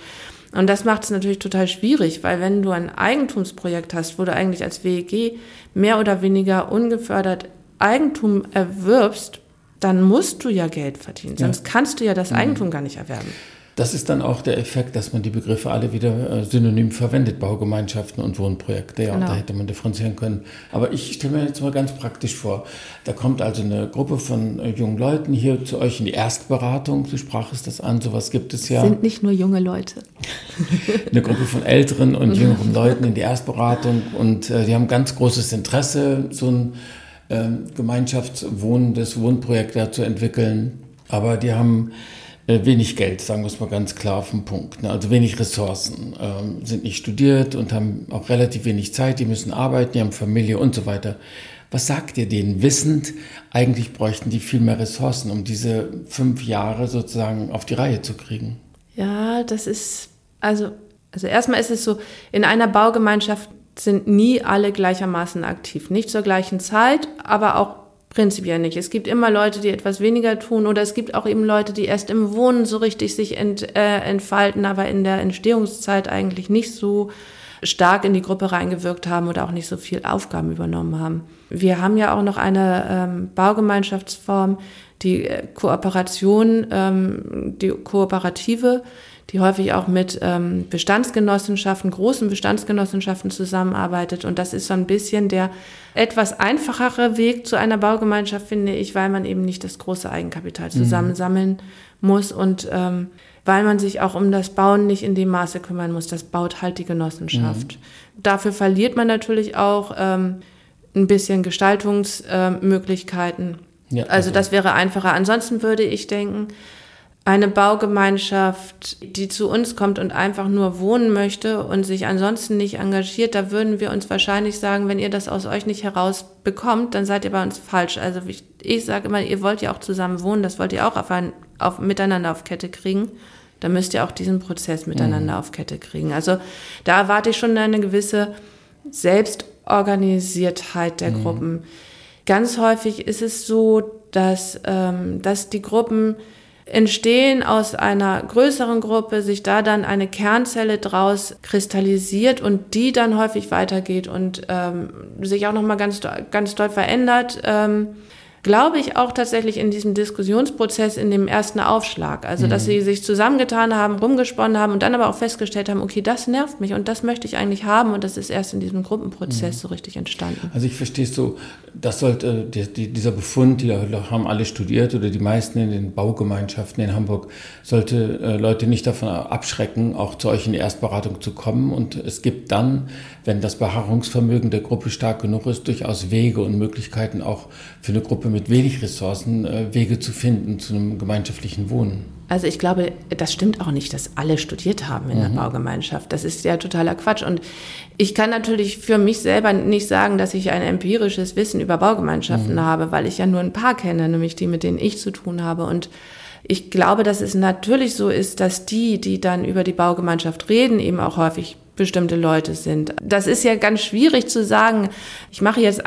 Speaker 4: Und das macht es natürlich total schwierig, weil wenn du ein Eigentumsprojekt hast, wo du eigentlich als WEG mehr oder weniger ungefördert Eigentum erwirbst, dann musst du ja Geld verdienen, sonst kannst du ja das Eigentum gar nicht erwerben.
Speaker 3: Das ist dann auch der Effekt, dass man die Begriffe alle wieder synonym verwendet, Baugemeinschaften und Wohnprojekte. Ja, genau. Da hätte man differenzieren können. Aber ich stelle mir jetzt mal ganz praktisch vor, da kommt also eine Gruppe von jungen Leuten hier zu euch in die Erstberatung. Du sprachst das an, sowas gibt es ja.
Speaker 5: Sind nicht nur junge Leute.
Speaker 3: Eine Gruppe von älteren und jüngeren Leuten in die Erstberatung und die haben ganz großes Interesse, so ein gemeinschaftswohnendes Wohnprojekt da zu entwickeln. Aber die haben wenig Geld, sagen wir es mal ganz klar auf den Punkt. Also wenig Ressourcen, sind nicht studiert und haben auch relativ wenig Zeit, die müssen arbeiten, die haben Familie und so weiter. Was sagt ihr denen? Wissend, eigentlich bräuchten die viel mehr Ressourcen, um diese 5 Jahre sozusagen auf die Reihe zu kriegen.
Speaker 4: Ja, das ist, also erstmal ist es so, in einer Baugemeinschaft sind nie alle gleichermaßen aktiv. Nicht zur gleichen Zeit, aber auch prinzipiell nicht. Es gibt immer Leute, die etwas weniger tun oder es gibt auch eben Leute, die erst im Wohnen so richtig sich entfalten, aber in der Entstehungszeit eigentlich nicht so stark in die Gruppe reingewirkt haben oder auch nicht so viel Aufgaben übernommen haben. Wir haben ja auch noch eine Baugemeinschaftsform, die Kooperation, die Kooperative, die häufig auch mit Bestandsgenossenschaften, großen Bestandsgenossenschaften zusammenarbeitet. Und das ist so ein bisschen der etwas einfachere Weg zu einer Baugemeinschaft, finde ich, weil man eben nicht das große Eigenkapital zusammensammeln muss und weil man sich auch um das Bauen nicht in dem Maße kümmern muss. Das baut halt die Genossenschaft. Dafür verliert man natürlich auch ein bisschen Gestaltungsmöglichkeiten. Ja, also das wäre einfacher. Ansonsten würde ich denken, eine Baugemeinschaft, die zu uns kommt und einfach nur wohnen möchte und sich ansonsten nicht engagiert, da würden wir uns wahrscheinlich sagen, wenn ihr das aus euch nicht herausbekommt, dann seid ihr bei uns falsch. Also ich sage immer, ihr wollt ja auch zusammen wohnen, das wollt ihr auch miteinander auf Kette kriegen. Da müsst ihr auch diesen Prozess miteinander auf Kette kriegen. Also da erwarte ich schon eine gewisse Selbstorganisiertheit der Gruppen. Ganz häufig ist es so, dass die Gruppen entstehen aus einer größeren Gruppe, sich da dann eine Kernzelle draus kristallisiert und die dann häufig weitergeht und sich auch nochmal ganz doll verändert. Glaube ich auch tatsächlich in diesem Diskussionsprozess, in dem ersten Aufschlag. Also, dass sie sich zusammengetan haben, rumgesponnen haben und dann aber auch festgestellt haben, okay, das nervt mich und das möchte ich eigentlich haben und das ist erst in diesem Gruppenprozess so richtig entstanden.
Speaker 3: Also ich verstehe es so, das sollte dieser Befund, die haben alle studiert oder die meisten in den Baugemeinschaften in Hamburg, sollte Leute nicht davon abschrecken, auch zu euch in die Erstberatung zu kommen. Und es gibt dann, wenn das Beharrungsvermögen der Gruppe stark genug ist, durchaus Wege und Möglichkeiten auch für eine Gruppe mit wenig Ressourcen Wege zu finden zu einem gemeinschaftlichen Wohnen.
Speaker 4: Also ich glaube, das stimmt auch nicht, dass alle studiert haben in der Baugemeinschaft. Das ist ja totaler Quatsch. Und ich kann natürlich für mich selber nicht sagen, dass ich ein empirisches Wissen über Baugemeinschaften habe, weil ich ja nur ein paar kenne, nämlich die, mit denen ich zu tun habe. Und ich glaube, dass es natürlich so ist, dass die dann über die Baugemeinschaft reden, eben auch häufig bestimmte Leute sind. Das ist ja ganz schwierig zu sagen, ich mache jetzt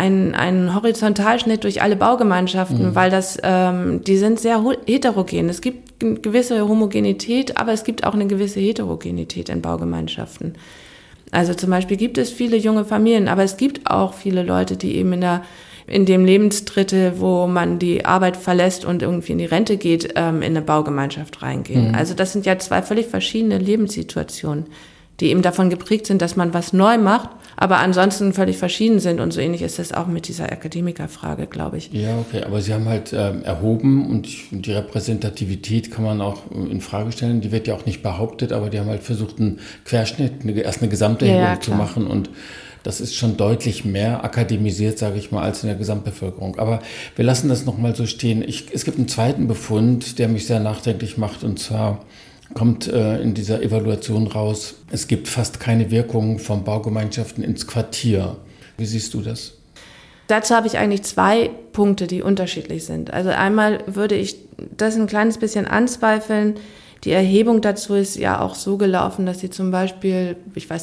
Speaker 4: einen Horizontalschnitt durch alle Baugemeinschaften, weil die sind sehr heterogen. Es gibt eine gewisse Homogenität, aber es gibt auch eine gewisse Heterogenität in Baugemeinschaften. Also zum Beispiel gibt es viele junge Familien, aber es gibt auch viele Leute, die eben in dem Lebensdrittel, wo man die Arbeit verlässt und irgendwie in die Rente geht, in eine Baugemeinschaft reingehen. Also das sind ja 2 völlig verschiedene Lebenssituationen, die eben davon geprägt sind, dass man was neu macht, aber ansonsten völlig verschieden sind. Und so ähnlich ist es auch mit dieser Akademikerfrage, glaube ich.
Speaker 3: Ja, okay, aber Sie haben halt erhoben und die Repräsentativität kann man auch in Frage stellen. Die wird ja auch nicht behauptet, aber die haben halt versucht, einen Querschnitt, erst eine Gesamterhebung zu machen und das ist schon deutlich mehr akademisiert, sage ich mal, als in der Gesamtbevölkerung. Aber wir lassen das nochmal so stehen. Es gibt einen zweiten Befund, der mich sehr nachdenklich macht, und zwar kommt in dieser Evaluation raus, es gibt fast keine Wirkung von Baugemeinschaften ins Quartier. Wie siehst du das?
Speaker 4: Dazu habe ich eigentlich 2 Punkte, die unterschiedlich sind. Also einmal würde ich das ein kleines bisschen anzweifeln. Die Erhebung dazu ist ja auch so gelaufen, dass sie zum Beispiel,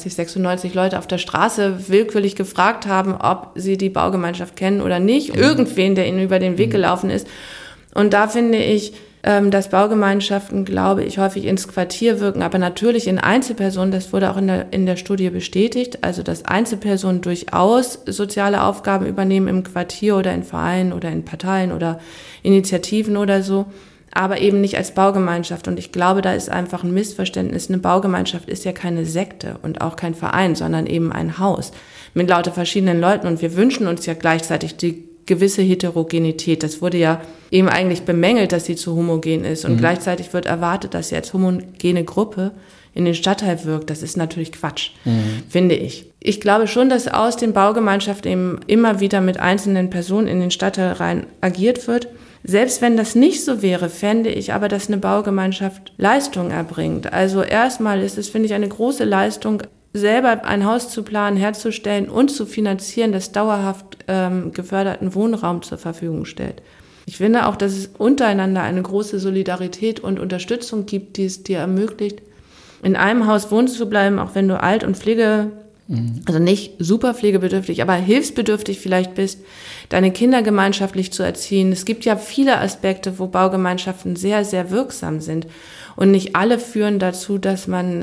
Speaker 4: 96 Leute auf der Straße willkürlich gefragt haben, ob sie die Baugemeinschaft kennen oder nicht. Irgendwen, der ihnen über den Weg gelaufen ist. Und da finde ich, dass Baugemeinschaften, glaube ich, häufig ins Quartier wirken, aber natürlich in Einzelpersonen, das wurde auch in der Studie bestätigt, also dass Einzelpersonen durchaus soziale Aufgaben übernehmen im Quartier oder in Vereinen oder in Parteien oder Initiativen oder so, aber eben nicht als Baugemeinschaft. Und ich glaube, da ist einfach ein Missverständnis. Eine Baugemeinschaft ist ja keine Sekte und auch kein Verein, sondern eben ein Haus mit lauter verschiedenen Leuten. Und wir wünschen uns ja gleichzeitig die gewisse Heterogenität. Das wurde ja eben eigentlich bemängelt, dass sie zu homogen ist. Und gleichzeitig wird erwartet, dass sie als homogene Gruppe in den Stadtteil wirkt. Das ist natürlich Quatsch, finde ich. Ich glaube schon, dass aus den Baugemeinschaften eben immer wieder mit einzelnen Personen in den Stadtteil rein agiert wird. Selbst wenn das nicht so wäre, fände ich aber, dass eine Baugemeinschaft Leistung erbringt. Also erstmal ist es, finde ich, eine große Leistung, selber ein Haus zu planen, herzustellen und zu finanzieren, das dauerhaft geförderten Wohnraum zur Verfügung stellt. Ich finde auch, dass es untereinander eine große Solidarität und Unterstützung gibt, die es dir ermöglicht, in einem Haus wohnen zu bleiben, auch wenn du alt und also nicht super pflegebedürftig, aber hilfsbedürftig vielleicht bist, deine Kinder gemeinschaftlich zu erziehen. Es gibt ja viele Aspekte, wo Baugemeinschaften sehr, sehr wirksam sind. Und nicht alle führen dazu, dass man,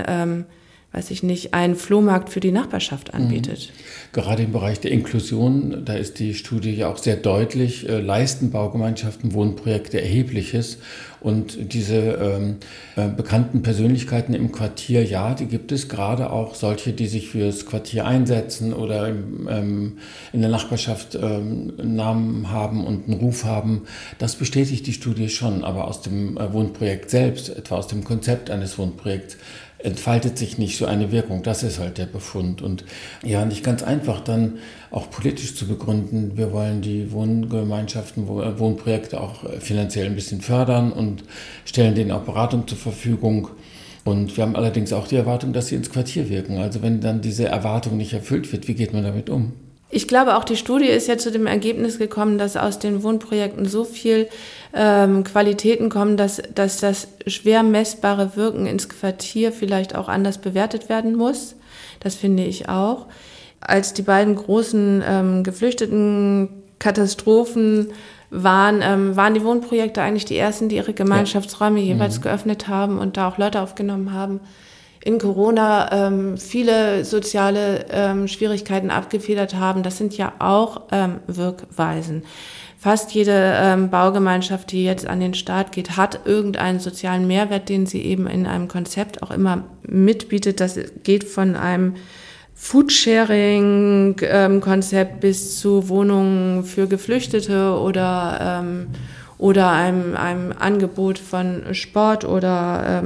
Speaker 4: einen Flohmarkt für die Nachbarschaft anbietet.
Speaker 3: Gerade im Bereich der Inklusion, da ist die Studie ja auch sehr deutlich, leisten Baugemeinschaften, Wohnprojekte Erhebliches. Und diese bekannten Persönlichkeiten im Quartier, ja, die gibt es, gerade auch solche, die sich fürs Quartier einsetzen oder in der Nachbarschaft einen Namen haben und einen Ruf haben. Das bestätigt die Studie schon, aber aus dem Wohnprojekt selbst, etwa aus dem Konzept eines Wohnprojekts, entfaltet sich nicht so eine Wirkung. Das ist halt der Befund. Und ja, nicht ganz einfach dann auch politisch zu begründen. Wir wollen die Wohngemeinschaften, Wohnprojekte auch finanziell ein bisschen fördern und stellen denen auch Beratung zur Verfügung. Und wir haben allerdings auch die Erwartung, dass sie ins Quartier wirken. Also wenn dann diese Erwartung nicht erfüllt wird, wie geht man damit um?
Speaker 4: Ich glaube, auch die Studie ist ja zu dem Ergebnis gekommen, dass aus den Wohnprojekten so viel Qualitäten kommen, dass das schwer messbare Wirken ins Quartier vielleicht auch anders bewertet werden muss. Das finde ich auch. Als die beiden großen geflüchteten Katastrophen waren die Wohnprojekte eigentlich die ersten, die ihre Gemeinschaftsräume jeweils geöffnet haben und da auch Leute aufgenommen haben. In Corona viele soziale Schwierigkeiten abgefedert haben. Das sind ja auch Wirkweisen. Fast jede Baugemeinschaft, die jetzt an den Start geht, hat irgendeinen sozialen Mehrwert, den sie eben in einem Konzept auch immer mitbietet. Das geht von einem Foodsharing-Konzept bis zu Wohnungen für Geflüchtete oder einem Angebot von Sport oder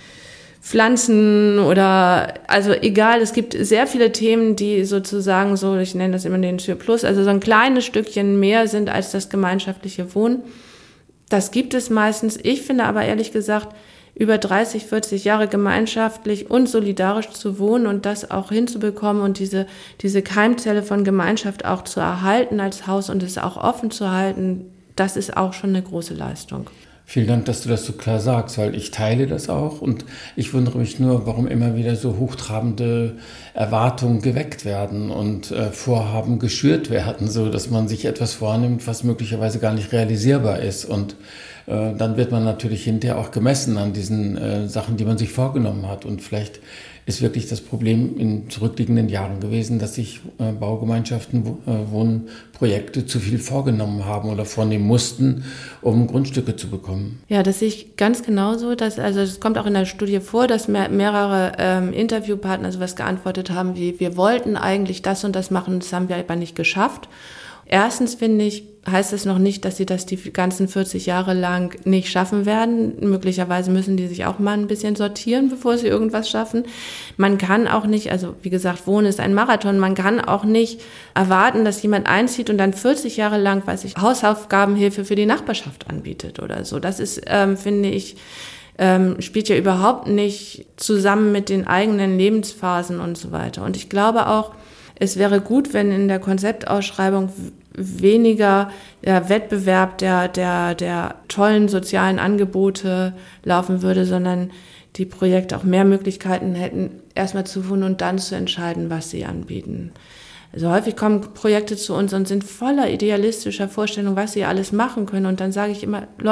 Speaker 4: Pflanzen oder, also egal, es gibt sehr viele Themen, die sozusagen so, ich nenne das immer den Tür Plus, also so ein kleines Stückchen mehr sind als das gemeinschaftliche Wohnen. Das gibt es meistens. Ich finde aber ehrlich gesagt, über 30, 40 Jahre gemeinschaftlich und solidarisch zu wohnen und das auch hinzubekommen und diese Keimzelle von Gemeinschaft auch zu erhalten als Haus und es auch offen zu halten, das ist auch schon eine große Leistung.
Speaker 3: Vielen Dank, dass du das so klar sagst, weil ich teile das auch und ich wundere mich nur, warum immer wieder so hochtrabende Erwartungen geweckt werden und Vorhaben geschürt werden, so dass man sich etwas vornimmt, was möglicherweise gar nicht realisierbar ist. Und dann wird man natürlich hinterher auch gemessen an diesen Sachen, die man sich vorgenommen hat. Und vielleicht ist wirklich das Problem in zurückliegenden Jahren gewesen, dass sich Baugemeinschaften, Wohnprojekte zu viel vorgenommen haben oder vornehmen mussten, um Grundstücke zu bekommen.
Speaker 4: Ja, das sehe ich ganz genauso. Es kommt auch in der Studie vor, dass mehrere Interviewpartner sowas geantwortet haben, wie wir wollten eigentlich das und das machen, das haben wir aber nicht geschafft. Erstens finde ich, heißt es noch nicht, dass sie das die ganzen 40 Jahre lang nicht schaffen werden. Möglicherweise müssen die sich auch mal ein bisschen sortieren, bevor sie irgendwas schaffen. Man kann auch nicht, also wie gesagt, Wohnen ist ein Marathon, man kann auch nicht erwarten, dass jemand einzieht und dann 40 Jahre lang, Hausaufgabenhilfe für die Nachbarschaft anbietet oder so. Das ist, finde ich, spielt ja überhaupt nicht zusammen mit den eigenen Lebensphasen und so weiter. Und ich glaube auch, es wäre gut, wenn in der Konzeptausschreibung weniger der Wettbewerb der tollen sozialen Angebote laufen würde, sondern die Projekte auch mehr Möglichkeiten hätten, erstmal zu wohnen und dann zu entscheiden, was sie anbieten. Also häufig kommen Projekte zu uns und sind voller idealistischer Vorstellungen, was sie alles machen können. Und dann sage ich immer, Leute,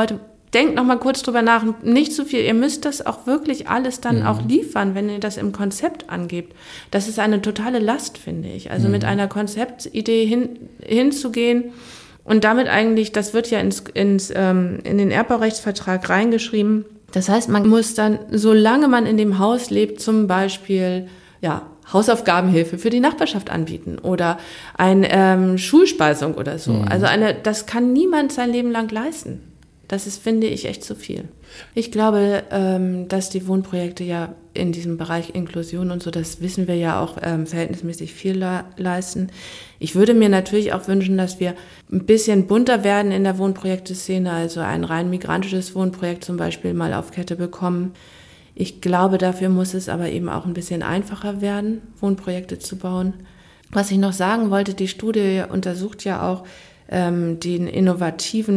Speaker 4: denkt noch mal kurz drüber nach, nicht zu viel. Ihr müsst das auch wirklich alles dann auch liefern, wenn ihr das im Konzept angebt. Das ist eine totale Last, finde ich. Also mit einer Konzeptidee hinzugehen und damit eigentlich, das wird ja in den Erbbaurechtsvertrag reingeschrieben. Das heißt, man muss dann, solange man in dem Haus lebt, zum Beispiel, Hausaufgabenhilfe für die Nachbarschaft anbieten oder eine Schulspeisung oder so. Also das kann niemand sein Leben lang leisten. Das ist, finde ich, echt zu viel. Ich glaube, dass die Wohnprojekte ja in diesem Bereich Inklusion und so, das wissen wir ja auch, verhältnismäßig viel leisten. Ich würde mir natürlich auch wünschen, dass wir ein bisschen bunter werden in der Wohnprojekteszene, also ein rein migrantisches Wohnprojekt zum Beispiel mal auf Kette bekommen. Ich glaube, dafür muss es aber eben auch ein bisschen einfacher werden, Wohnprojekte zu bauen. Was ich noch sagen wollte, die Studie untersucht ja auch die innovative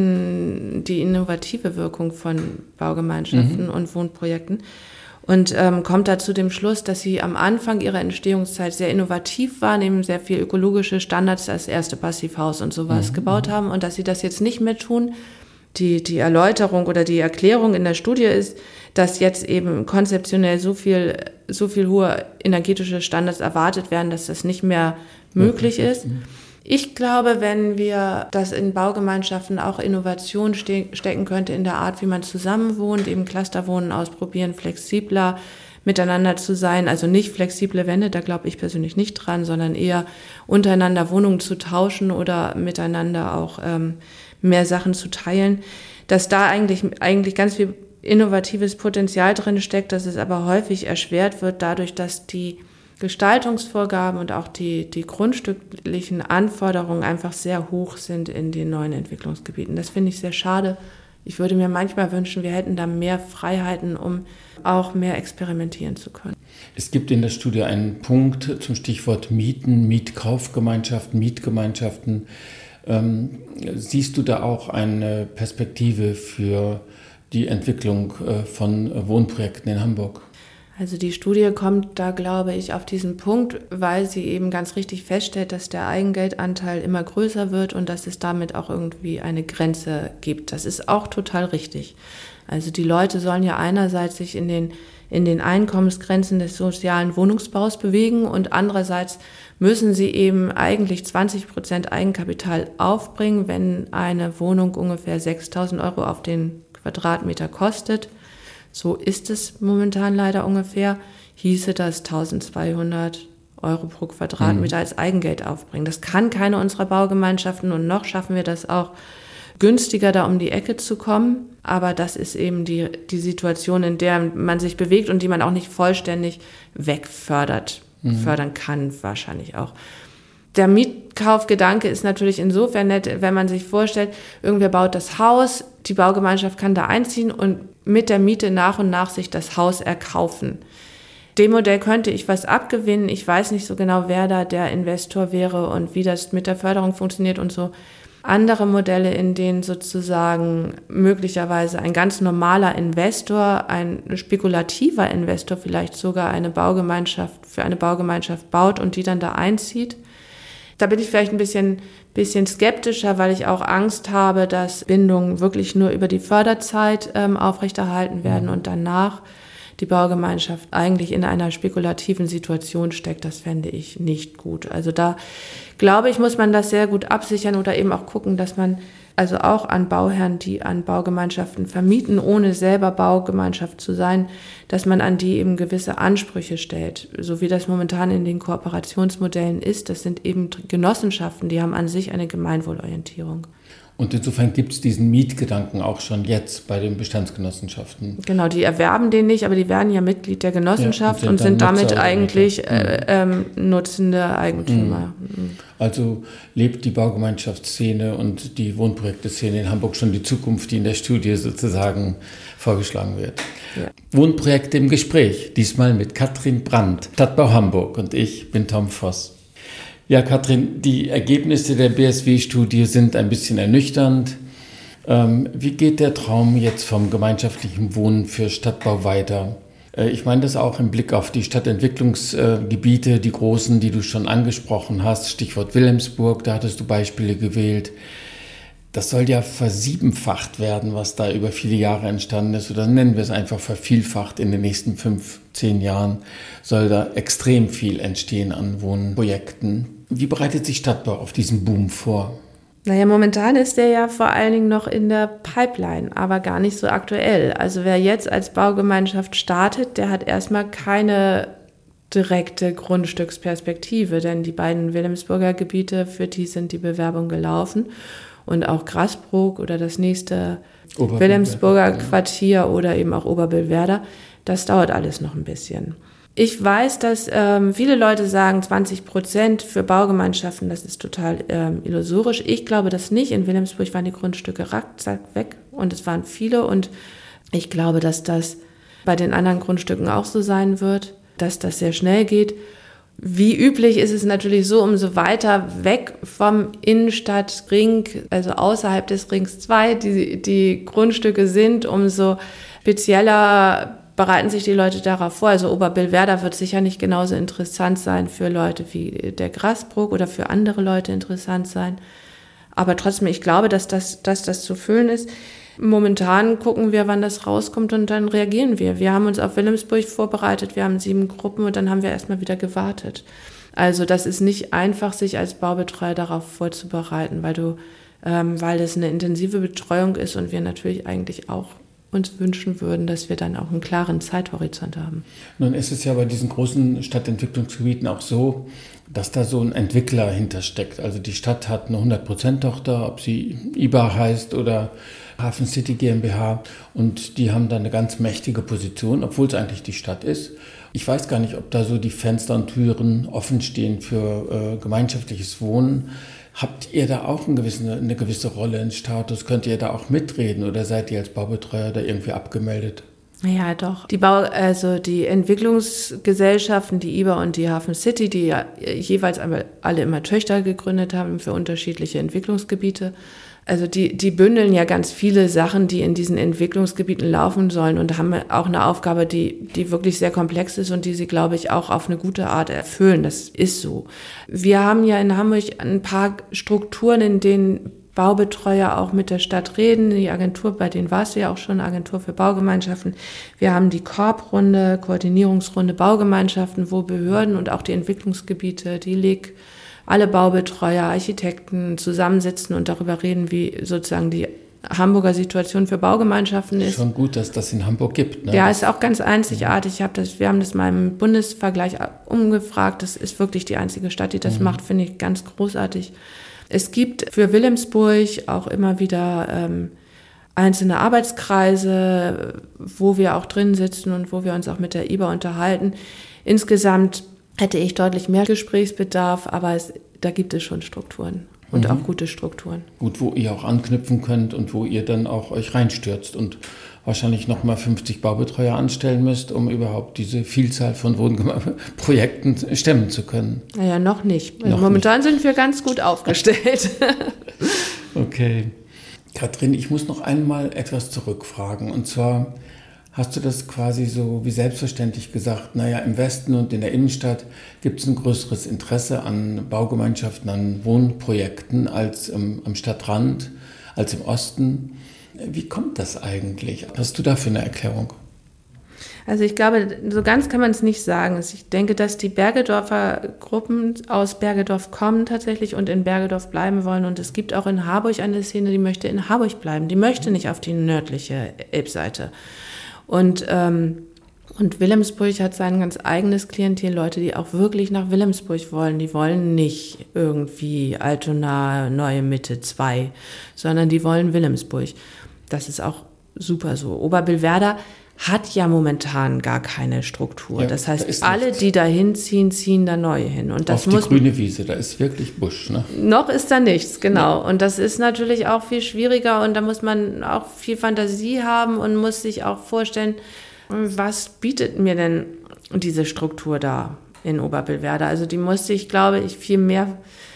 Speaker 4: Wirkung von Baugemeinschaften und Wohnprojekten und kommt da zu dem Schluss, dass sie am Anfang ihrer Entstehungszeit sehr innovativ waren, eben sehr viel ökologische Standards, das erste Passivhaus und sowas gebaut haben und dass sie das jetzt nicht mehr tun. Die Erläuterung oder die Erklärung in der Studie ist, dass jetzt eben konzeptionell so viel hohe energetische Standards erwartet werden, dass das nicht mehr möglich ist. Ich glaube, wenn wir das in Baugemeinschaften auch Innovation stecken könnte in der Art, wie man zusammenwohnt, eben Clusterwohnen ausprobieren, flexibler miteinander zu sein, also nicht flexible Wände, da glaube ich persönlich nicht dran, sondern eher untereinander Wohnungen zu tauschen oder miteinander auch mehr Sachen zu teilen, dass da eigentlich ganz viel innovatives Potenzial drin steckt, dass es aber häufig erschwert wird dadurch, dass die Gestaltungsvorgaben und auch die grundstücklichen Anforderungen einfach sehr hoch sind in den neuen Entwicklungsgebieten. Das finde ich sehr schade. Ich würde mir manchmal wünschen, wir hätten da mehr Freiheiten, um auch mehr experimentieren zu können.
Speaker 3: Es gibt in der Studie einen Punkt zum Stichwort Mieten, Mietkaufgemeinschaften, Mietgemeinschaften. Siehst du da auch eine Perspektive für die Entwicklung von Wohnprojekten in Hamburg?
Speaker 4: Also die Studie kommt da, glaube ich, auf diesen Punkt, weil sie eben ganz richtig feststellt, dass der Eigengeldanteil immer größer wird und dass es damit auch irgendwie eine Grenze gibt. Das ist auch total richtig. Also die Leute sollen ja einerseits sich in den Einkommensgrenzen des sozialen Wohnungsbaus bewegen und andererseits müssen sie eben eigentlich 20% Eigenkapital aufbringen, wenn eine Wohnung ungefähr 6.000 Euro auf den Quadratmeter kostet. So ist es momentan leider ungefähr. Hieße das 1.200 Euro pro Quadratmeter als Eigengeld aufbringen. Das kann keine unserer Baugemeinschaften und noch schaffen wir das auch günstiger, da um die Ecke zu kommen. Aber das ist eben die Situation, in der man sich bewegt und die man auch nicht vollständig fördern kann wahrscheinlich auch. Der Mietkaufgedanke ist natürlich insofern nett, wenn man sich vorstellt, irgendwer baut das Haus, die Baugemeinschaft kann da einziehen und mit der Miete nach und nach sich das Haus erkaufen. Dem Modell könnte ich was abgewinnen. Ich weiß nicht so genau, wer da der Investor wäre und wie das mit der Förderung funktioniert und so. Andere Modelle, in denen sozusagen möglicherweise ein ganz normaler Investor, ein spekulativer Investor vielleicht sogar für eine Baugemeinschaft baut und die dann da einzieht. Da bin ich vielleicht ein bisschen skeptischer, weil ich auch Angst habe, dass Bindungen wirklich nur über die Förderzeit aufrechterhalten werden und danach die Baugemeinschaft eigentlich in einer spekulativen Situation steckt. Das fände ich nicht gut. Also da, glaube ich, muss man das sehr gut absichern oder eben auch gucken, dass man also auch an Bauherren, die an Baugemeinschaften vermieten, ohne selber Baugemeinschaft zu sein, dass man an die eben gewisse Ansprüche stellt. So wie das momentan in den Kooperationsmodellen ist, das sind eben Genossenschaften, die haben an sich eine Gemeinwohlorientierung.
Speaker 3: Und insofern gibt es diesen Mietgedanken auch schon jetzt bei den Bestandsgenossenschaften.
Speaker 4: Genau, die erwerben den nicht, aber die werden ja Mitglied der Genossenschaft und sind damit eigentlich nutzende Eigentümer.
Speaker 3: Mhm. Also lebt die Baugemeinschaftsszene und die Wohnprojekteszene in Hamburg schon die Zukunft, die in der Studie sozusagen vorgeschlagen wird. Ja. Wohnprojekte im Gespräch, diesmal mit Katrin Brandt, Stadtbau Hamburg, und ich bin Tom Voss. Ja, Katrin, die Ergebnisse der BSW-Studie sind ein bisschen ernüchternd. Wie geht der Traum jetzt vom gemeinschaftlichen Wohnen für Stadtbau weiter? Ich meine das auch im Blick auf die Stadtentwicklungsgebiete, die großen, die du schon angesprochen hast, Stichwort Wilhelmsburg, da hattest du Beispiele gewählt. Das soll ja versiebenfacht werden, was da über viele Jahre entstanden ist. Oder nennen wir es einfach vervielfacht. In den nächsten 5-10 Jahren soll da extrem viel entstehen an Wohnprojekten. Wie bereitet sich Stadtbau auf diesen Boom vor?
Speaker 4: Naja, momentan ist der ja vor allen Dingen noch in der Pipeline, aber gar nicht so aktuell. Also wer jetzt als Baugemeinschaft startet, der hat erstmal keine direkte Grundstücksperspektive, denn die beiden Wilhelmsburger Gebiete, für die sind die Bewerbungen gelaufen. Und auch Grasbrook oder das nächste Wilhelmsburger Quartier oder eben auch Oberbillwerder, das dauert alles noch ein bisschen. Ich weiß, dass viele Leute sagen, 20% für Baugemeinschaften, das ist total illusorisch. Ich glaube das nicht. In Wilhelmsburg waren die Grundstücke zack, weg und es waren viele. Und ich glaube, dass das bei den anderen Grundstücken auch so sein wird, dass das sehr schnell geht. Wie üblich ist es natürlich so, umso weiter weg vom Innenstadtring, also außerhalb des Rings 2, die Grundstücke sind, umso spezieller bereiten sich die Leute darauf vor. Also Oberbillwerder wird sicher nicht genauso interessant sein für Leute wie der Grasbrook oder für andere Leute interessant sein. Aber trotzdem, ich glaube, dass das zu füllen ist. Momentan gucken wir, wann das rauskommt und dann reagieren wir. Wir haben uns auf Wilhelmsburg vorbereitet, wir haben 7 Gruppen und dann haben wir erstmal wieder gewartet. Also das ist nicht einfach, sich als Baubetreuer darauf vorzubereiten, weil das eine intensive Betreuung ist und wir natürlich eigentlich auch uns wünschen würden, dass wir dann auch einen klaren Zeithorizont haben.
Speaker 3: Nun ist es ja bei diesen großen Stadtentwicklungsgebieten auch so, dass da so ein Entwickler hintersteckt. Also die Stadt hat eine 100%-Tochter, ob sie IBA heißt oder Hafen City GmbH, und die haben da eine ganz mächtige Position, obwohl es eigentlich die Stadt ist. Ich weiß gar nicht, ob da so die Fenster und Türen offen stehen für gemeinschaftliches Wohnen. Habt ihr da auch eine gewisse Rolle, einen Status? Könnt ihr da auch mitreden oder seid ihr als Baubetreuer da irgendwie abgemeldet?
Speaker 4: Ja, doch. Die Entwicklungsgesellschaften, die IBA und die Hafen City, die ja jeweils alle immer Töchter gegründet haben für unterschiedliche Entwicklungsgebiete. Also die bündeln ja ganz viele Sachen, die in diesen Entwicklungsgebieten laufen sollen und haben auch eine Aufgabe, die wirklich sehr komplex ist und die sie, glaube ich, auch auf eine gute Art erfüllen. Das ist so. Wir haben ja in Hamburg ein paar Strukturen, in denen Baubetreuer auch mit der Stadt reden. Die Agentur, bei denen warst du ja auch schon, Agentur für Baugemeinschaften. Wir haben die Koordinierungsrunde, Koordinierungsrunde Baugemeinschaften, wo Behörden und auch die Entwicklungsgebiete, die LIG, alle Baubetreuer, Architekten zusammensitzen und darüber reden, wie sozusagen die Hamburger Situation für Baugemeinschaften ist.
Speaker 3: Schon gut, dass das in Hamburg gibt. Ne?
Speaker 4: Ja, ist auch ganz einzigartig. Wir haben das mal im Bundesvergleich umgefragt. Das ist wirklich die einzige Stadt, die das macht, finde ich ganz großartig. Es gibt für Wilhelmsburg auch immer wieder einzelne Arbeitskreise, wo wir auch drin sitzen und wo wir uns auch mit der IBA unterhalten. Insgesamt hätte ich deutlich mehr Gesprächsbedarf, aber da gibt es schon Strukturen und auch gute Strukturen.
Speaker 3: Gut, wo ihr auch anknüpfen könnt und wo ihr dann auch euch reinstürzt und wahrscheinlich nochmal 50 Baubetreuer anstellen müsst, um überhaupt diese Vielzahl von Wohnprojekten stemmen zu können.
Speaker 4: Naja, noch nicht. Momentan sind wir ganz gut aufgestellt.
Speaker 3: Okay. Katrin, ich muss noch einmal etwas zurückfragen. Und zwar hast du das quasi so wie selbstverständlich gesagt, naja, im Westen und in der Innenstadt gibt es ein größeres Interesse an Baugemeinschaften, an Wohnprojekten als am Stadtrand, als im Osten. Wie kommt das eigentlich? Hast du dafür eine Erklärung?
Speaker 4: Also ich glaube, so ganz kann man es nicht sagen. Ich denke, dass die Bergedorfer Gruppen aus Bergedorf kommen tatsächlich und in Bergedorf bleiben wollen. Und es gibt auch in Harburg eine Szene, die möchte in Harburg bleiben. Die möchte nicht auf die nördliche Elbseite. Und Wilhelmsburg hat sein ganz eigenes Klientel, Leute, die auch wirklich nach Wilhelmsburg wollen. Die wollen nicht irgendwie Altona, Neue Mitte 2, sondern die wollen Wilhelmsburg. Das ist auch super so. Oberbillwerder hat ja momentan gar keine Struktur. Ja, das heißt, alle, die da hinziehen, ziehen da neu hin. Und das
Speaker 3: auf die grüne Wiese, da ist wirklich Busch, ne?
Speaker 4: Noch ist da nichts, genau. Ja. Und das ist natürlich auch viel schwieriger und da muss man auch viel Fantasie haben und muss sich auch vorstellen, was bietet mir denn diese Struktur da in Oberbillwerder? Also die muss sich, glaube ich, viel mehr,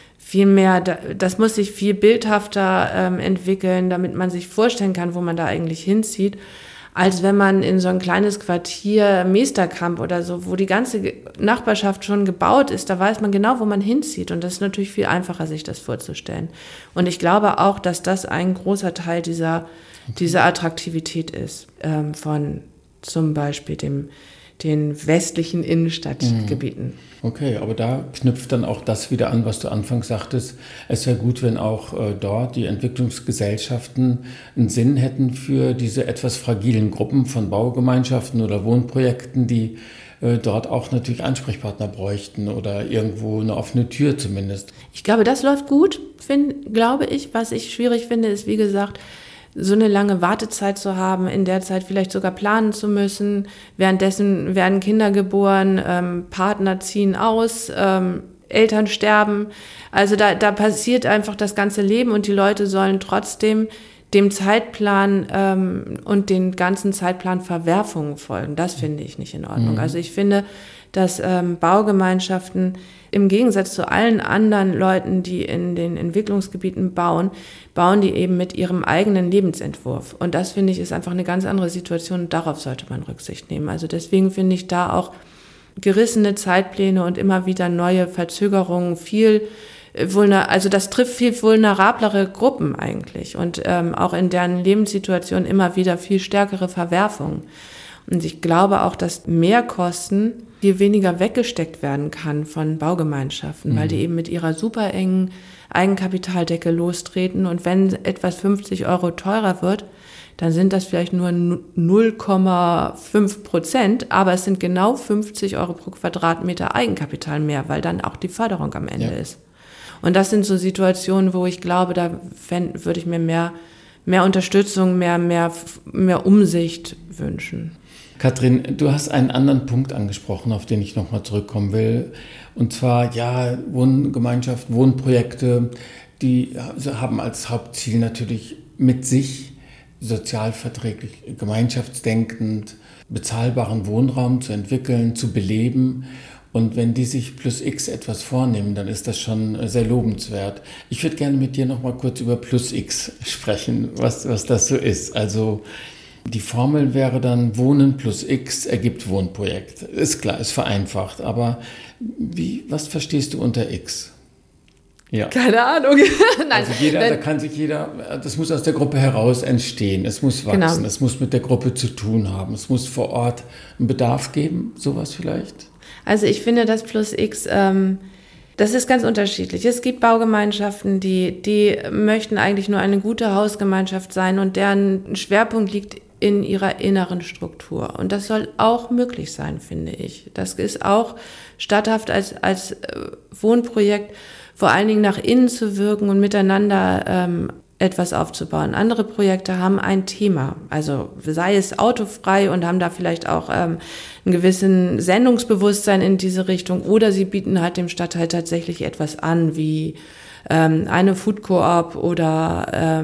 Speaker 4: das muss sich viel bildhafter entwickeln, damit man sich vorstellen kann, wo man da eigentlich hinzieht. als wenn man in so ein kleines Quartier, Meesterkamp oder so, wo die ganze Nachbarschaft schon gebaut ist, da weiß man genau, wo man hinzieht. Und das ist natürlich viel einfacher, sich das vorzustellen. Und ich glaube auch, dass das ein großer Teil dieser Attraktivität ist, von zum Beispiel den westlichen Innenstadtgebieten.
Speaker 3: Okay, aber da knüpft dann auch das wieder an, was du anfangs sagtest. Es wäre gut, wenn auch dort die Entwicklungsgesellschaften einen Sinn hätten für diese etwas fragilen Gruppen von Baugemeinschaften oder Wohnprojekten, die dort auch natürlich Ansprechpartner bräuchten oder irgendwo eine offene Tür zumindest.
Speaker 4: Ich glaube, das läuft gut, glaube ich. Was ich schwierig finde, ist, wie gesagt, so eine lange Wartezeit zu haben, in der Zeit vielleicht sogar planen zu müssen. Währenddessen werden Kinder geboren, Partner ziehen aus, Eltern sterben. Also da passiert einfach das ganze Leben und die Leute sollen trotzdem dem Zeitplan und den ganzen Zeitplanverwerfungen folgen. Das finde ich nicht in Ordnung. Also ich finde, dass Baugemeinschaften im Gegensatz zu allen anderen Leuten, die in den Entwicklungsgebieten bauen die eben mit ihrem eigenen Lebensentwurf. Und das, finde ich, ist einfach eine ganz andere Situation und darauf sollte man Rücksicht nehmen. Also deswegen finde ich da auch gerissene Zeitpläne und immer wieder neue Verzögerungen also das trifft viel vulnerablere Gruppen eigentlich und auch in deren Lebenssituation immer wieder viel stärkere Verwerfungen. Und ich glaube auch, dass Mehrkosten viel weniger weggesteckt werden kann von Baugemeinschaften, weil die eben mit ihrer super engen Eigenkapitaldecke lostreten. Und wenn etwas 50 € teurer wird, dann sind das vielleicht nur 0,5%, aber es sind genau 50 € pro Quadratmeter Eigenkapital mehr, weil dann auch die Förderung am Ende ist. Und das sind so Situationen, wo ich glaube, da würde ich mir mehr Unterstützung, mehr Umsicht wünschen.
Speaker 3: Katrin, du hast einen anderen Punkt angesprochen, auf den ich nochmal zurückkommen will. Und zwar, Wohngemeinschaften, Wohnprojekte, die haben als Hauptziel natürlich mit sich sozialverträglich, gemeinschaftsdenkend, bezahlbaren Wohnraum zu entwickeln, zu beleben. Und wenn die sich plus X etwas vornehmen, dann ist das schon sehr lobenswert. Ich würde gerne mit dir nochmal kurz über plus X sprechen, was das so ist. Also die Formel wäre dann Wohnen plus X ergibt Wohnprojekt. Ist klar, ist vereinfacht, aber was verstehst du unter X? Ja.
Speaker 4: Keine Ahnung. Nein.
Speaker 3: Also das muss aus der Gruppe heraus entstehen, es muss wachsen, Es muss mit der Gruppe zu tun haben, es muss vor Ort einen Bedarf geben, sowas vielleicht?
Speaker 4: Also ich finde, das plus X, das ist ganz unterschiedlich. Es gibt Baugemeinschaften, die möchten eigentlich nur eine gute Hausgemeinschaft sein und deren Schwerpunkt liegt in ihrer inneren Struktur. Und das soll auch möglich sein, finde ich. Das ist auch statthaft als Wohnprojekt, vor allen Dingen nach innen zu wirken und miteinander etwas aufzubauen. Andere Projekte haben ein Thema, also sei es autofrei und haben da vielleicht auch einen gewissen Sendungsbewusstsein in diese Richtung oder sie bieten halt dem Stadtteil tatsächlich etwas an, wie eine Food Coop oder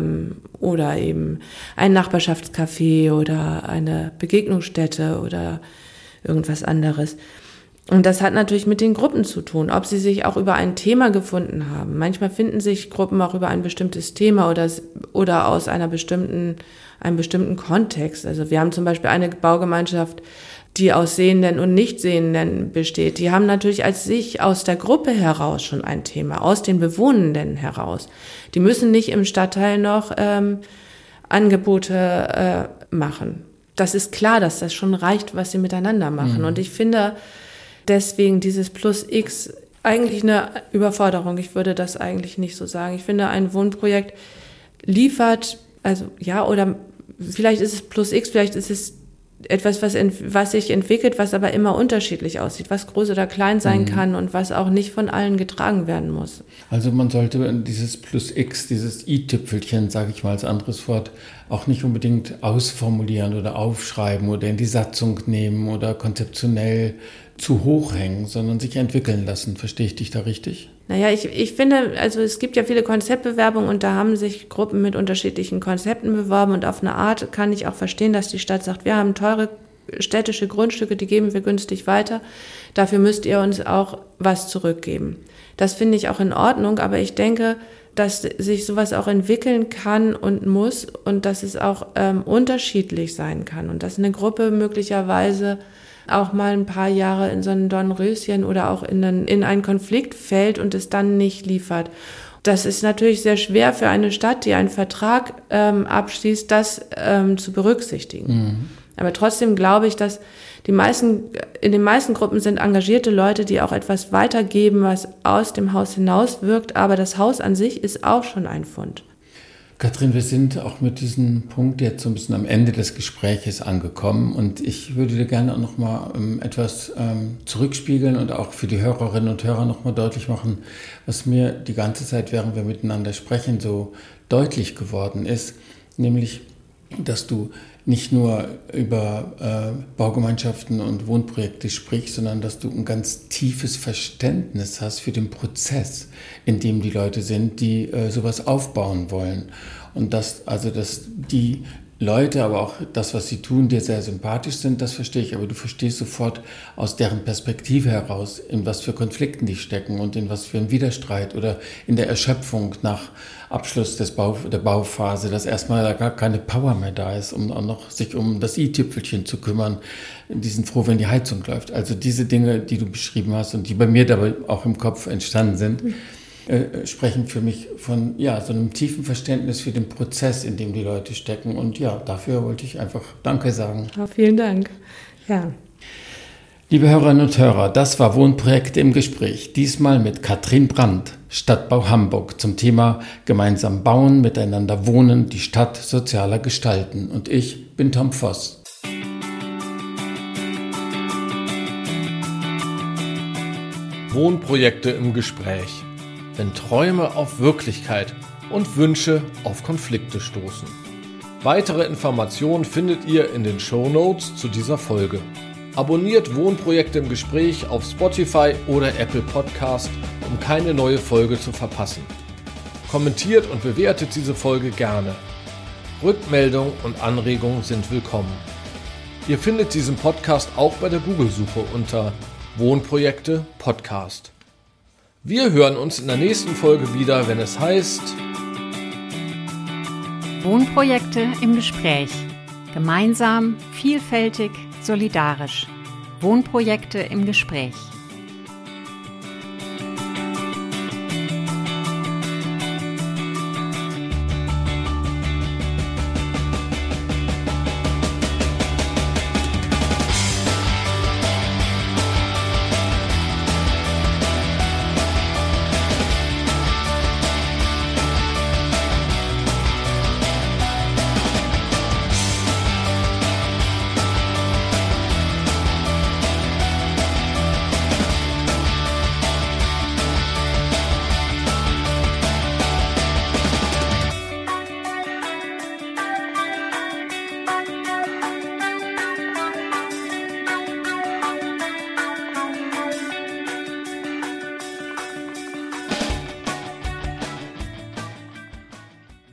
Speaker 4: eben ein Nachbarschaftscafé oder eine Begegnungsstätte oder irgendwas anderes. Und das hat natürlich mit den Gruppen zu tun, ob sie sich auch über ein Thema gefunden haben. Manchmal finden sich Gruppen auch über ein bestimmtes Thema oder aus einem bestimmten Kontext. Also wir haben zum Beispiel eine Baugemeinschaft, die aus Sehenden und Nichtsehenden besteht. Die haben natürlich aus der Gruppe heraus schon ein Thema, aus den Bewohnenden heraus. Die müssen nicht im Stadtteil noch Angebote machen. Das ist klar, dass das schon reicht, was sie miteinander machen. Und ich finde deswegen dieses Plus X eigentlich eine Überforderung. Ich würde das eigentlich nicht so sagen. Ich finde, ein Wohnprojekt liefert, oder vielleicht ist es Plus X, vielleicht ist es etwas, was sich entwickelt, was aber immer unterschiedlich aussieht, was groß oder klein sein kann und was auch nicht von allen getragen werden muss.
Speaker 3: Also man sollte dieses Plus X, dieses i-Tüpfelchen, sage ich mal als anderes Wort, auch nicht unbedingt ausformulieren oder aufschreiben oder in die Satzung nehmen oder konzeptionell zu hoch hängen, sondern sich entwickeln lassen. Verstehe ich dich da richtig?
Speaker 4: Naja, ich finde, also es gibt ja viele Konzeptbewerbungen und da haben sich Gruppen mit unterschiedlichen Konzepten beworben und auf eine Art kann ich auch verstehen, dass die Stadt sagt, wir haben teure städtische Grundstücke, die geben wir günstig weiter, dafür müsst ihr uns auch was zurückgeben. Das finde ich auch in Ordnung, aber ich denke, dass sich sowas auch entwickeln kann und muss und dass es auch unterschiedlich sein kann und dass eine Gruppe möglicherweise auch mal ein paar Jahre in so ein Dornröschen oder auch in einen Konflikt fällt und es dann nicht liefert. Das ist natürlich sehr schwer für eine Stadt, die einen Vertrag abschließt, das zu berücksichtigen. Mhm. Aber trotzdem glaube ich, dass in den meisten Gruppen sind engagierte Leute, die auch etwas weitergeben, was aus dem Haus hinaus wirkt. Aber das Haus an sich ist auch schon ein Fund.
Speaker 3: Katrin, wir sind auch mit diesem Punkt jetzt so ein bisschen am Ende des Gespräches angekommen. Und ich würde dir gerne auch noch mal etwas zurückspiegeln und auch für die Hörerinnen und Hörer noch mal deutlich machen, was mir die ganze Zeit, während wir miteinander sprechen, so deutlich geworden ist. Nämlich, dass du nicht nur über Baugemeinschaften und Wohnprojekte sprichst, sondern dass du ein ganz tiefes Verständnis hast für den Prozess, in dem die Leute sind, die sowas aufbauen wollen. Und dass die Leute, aber auch das, was sie tun, dir sehr sympathisch sind, das verstehe ich. Aber du verstehst sofort aus deren Perspektive heraus, in was für Konflikten die stecken und in was für einen Widerstreit oder in der Erschöpfung nach Abschluss der Bauphase, dass erstmal da gar keine Power mehr da ist, um auch noch sich um das i-Tüpfelchen zu kümmern. Die sind froh, wenn die Heizung läuft. Also diese Dinge, die du beschrieben hast und die bei mir dabei auch im Kopf entstanden sind, sprechen für mich von so einem tiefen Verständnis für den Prozess, in dem die Leute stecken. Und dafür wollte ich einfach Danke sagen.
Speaker 4: Ja, vielen Dank. Ja.
Speaker 3: Liebe Hörerinnen und Hörer, das war Wohnprojekte im Gespräch. Diesmal mit Katrin Brandt, Stadtbau Hamburg, zum Thema gemeinsam bauen, miteinander wohnen, die Stadt sozialer gestalten. Und ich bin Tom Voss.
Speaker 2: Wohnprojekte im Gespräch. Wenn Träume auf Wirklichkeit und Wünsche auf Konflikte stoßen. Weitere Informationen findet ihr in den Shownotes zu dieser Folge. Abonniert Wohnprojekte im Gespräch auf Spotify oder Apple Podcast, um keine neue Folge zu verpassen. Kommentiert und bewertet diese Folge gerne. Rückmeldungen und Anregungen sind willkommen. Ihr findet diesen Podcast auch bei der Google-Suche unter Wohnprojekte Podcast. Wir hören uns in der nächsten Folge wieder, wenn es heißt
Speaker 1: Wohnprojekte im Gespräch. Gemeinsam, vielfältig, solidarisch. Wohnprojekte im Gespräch.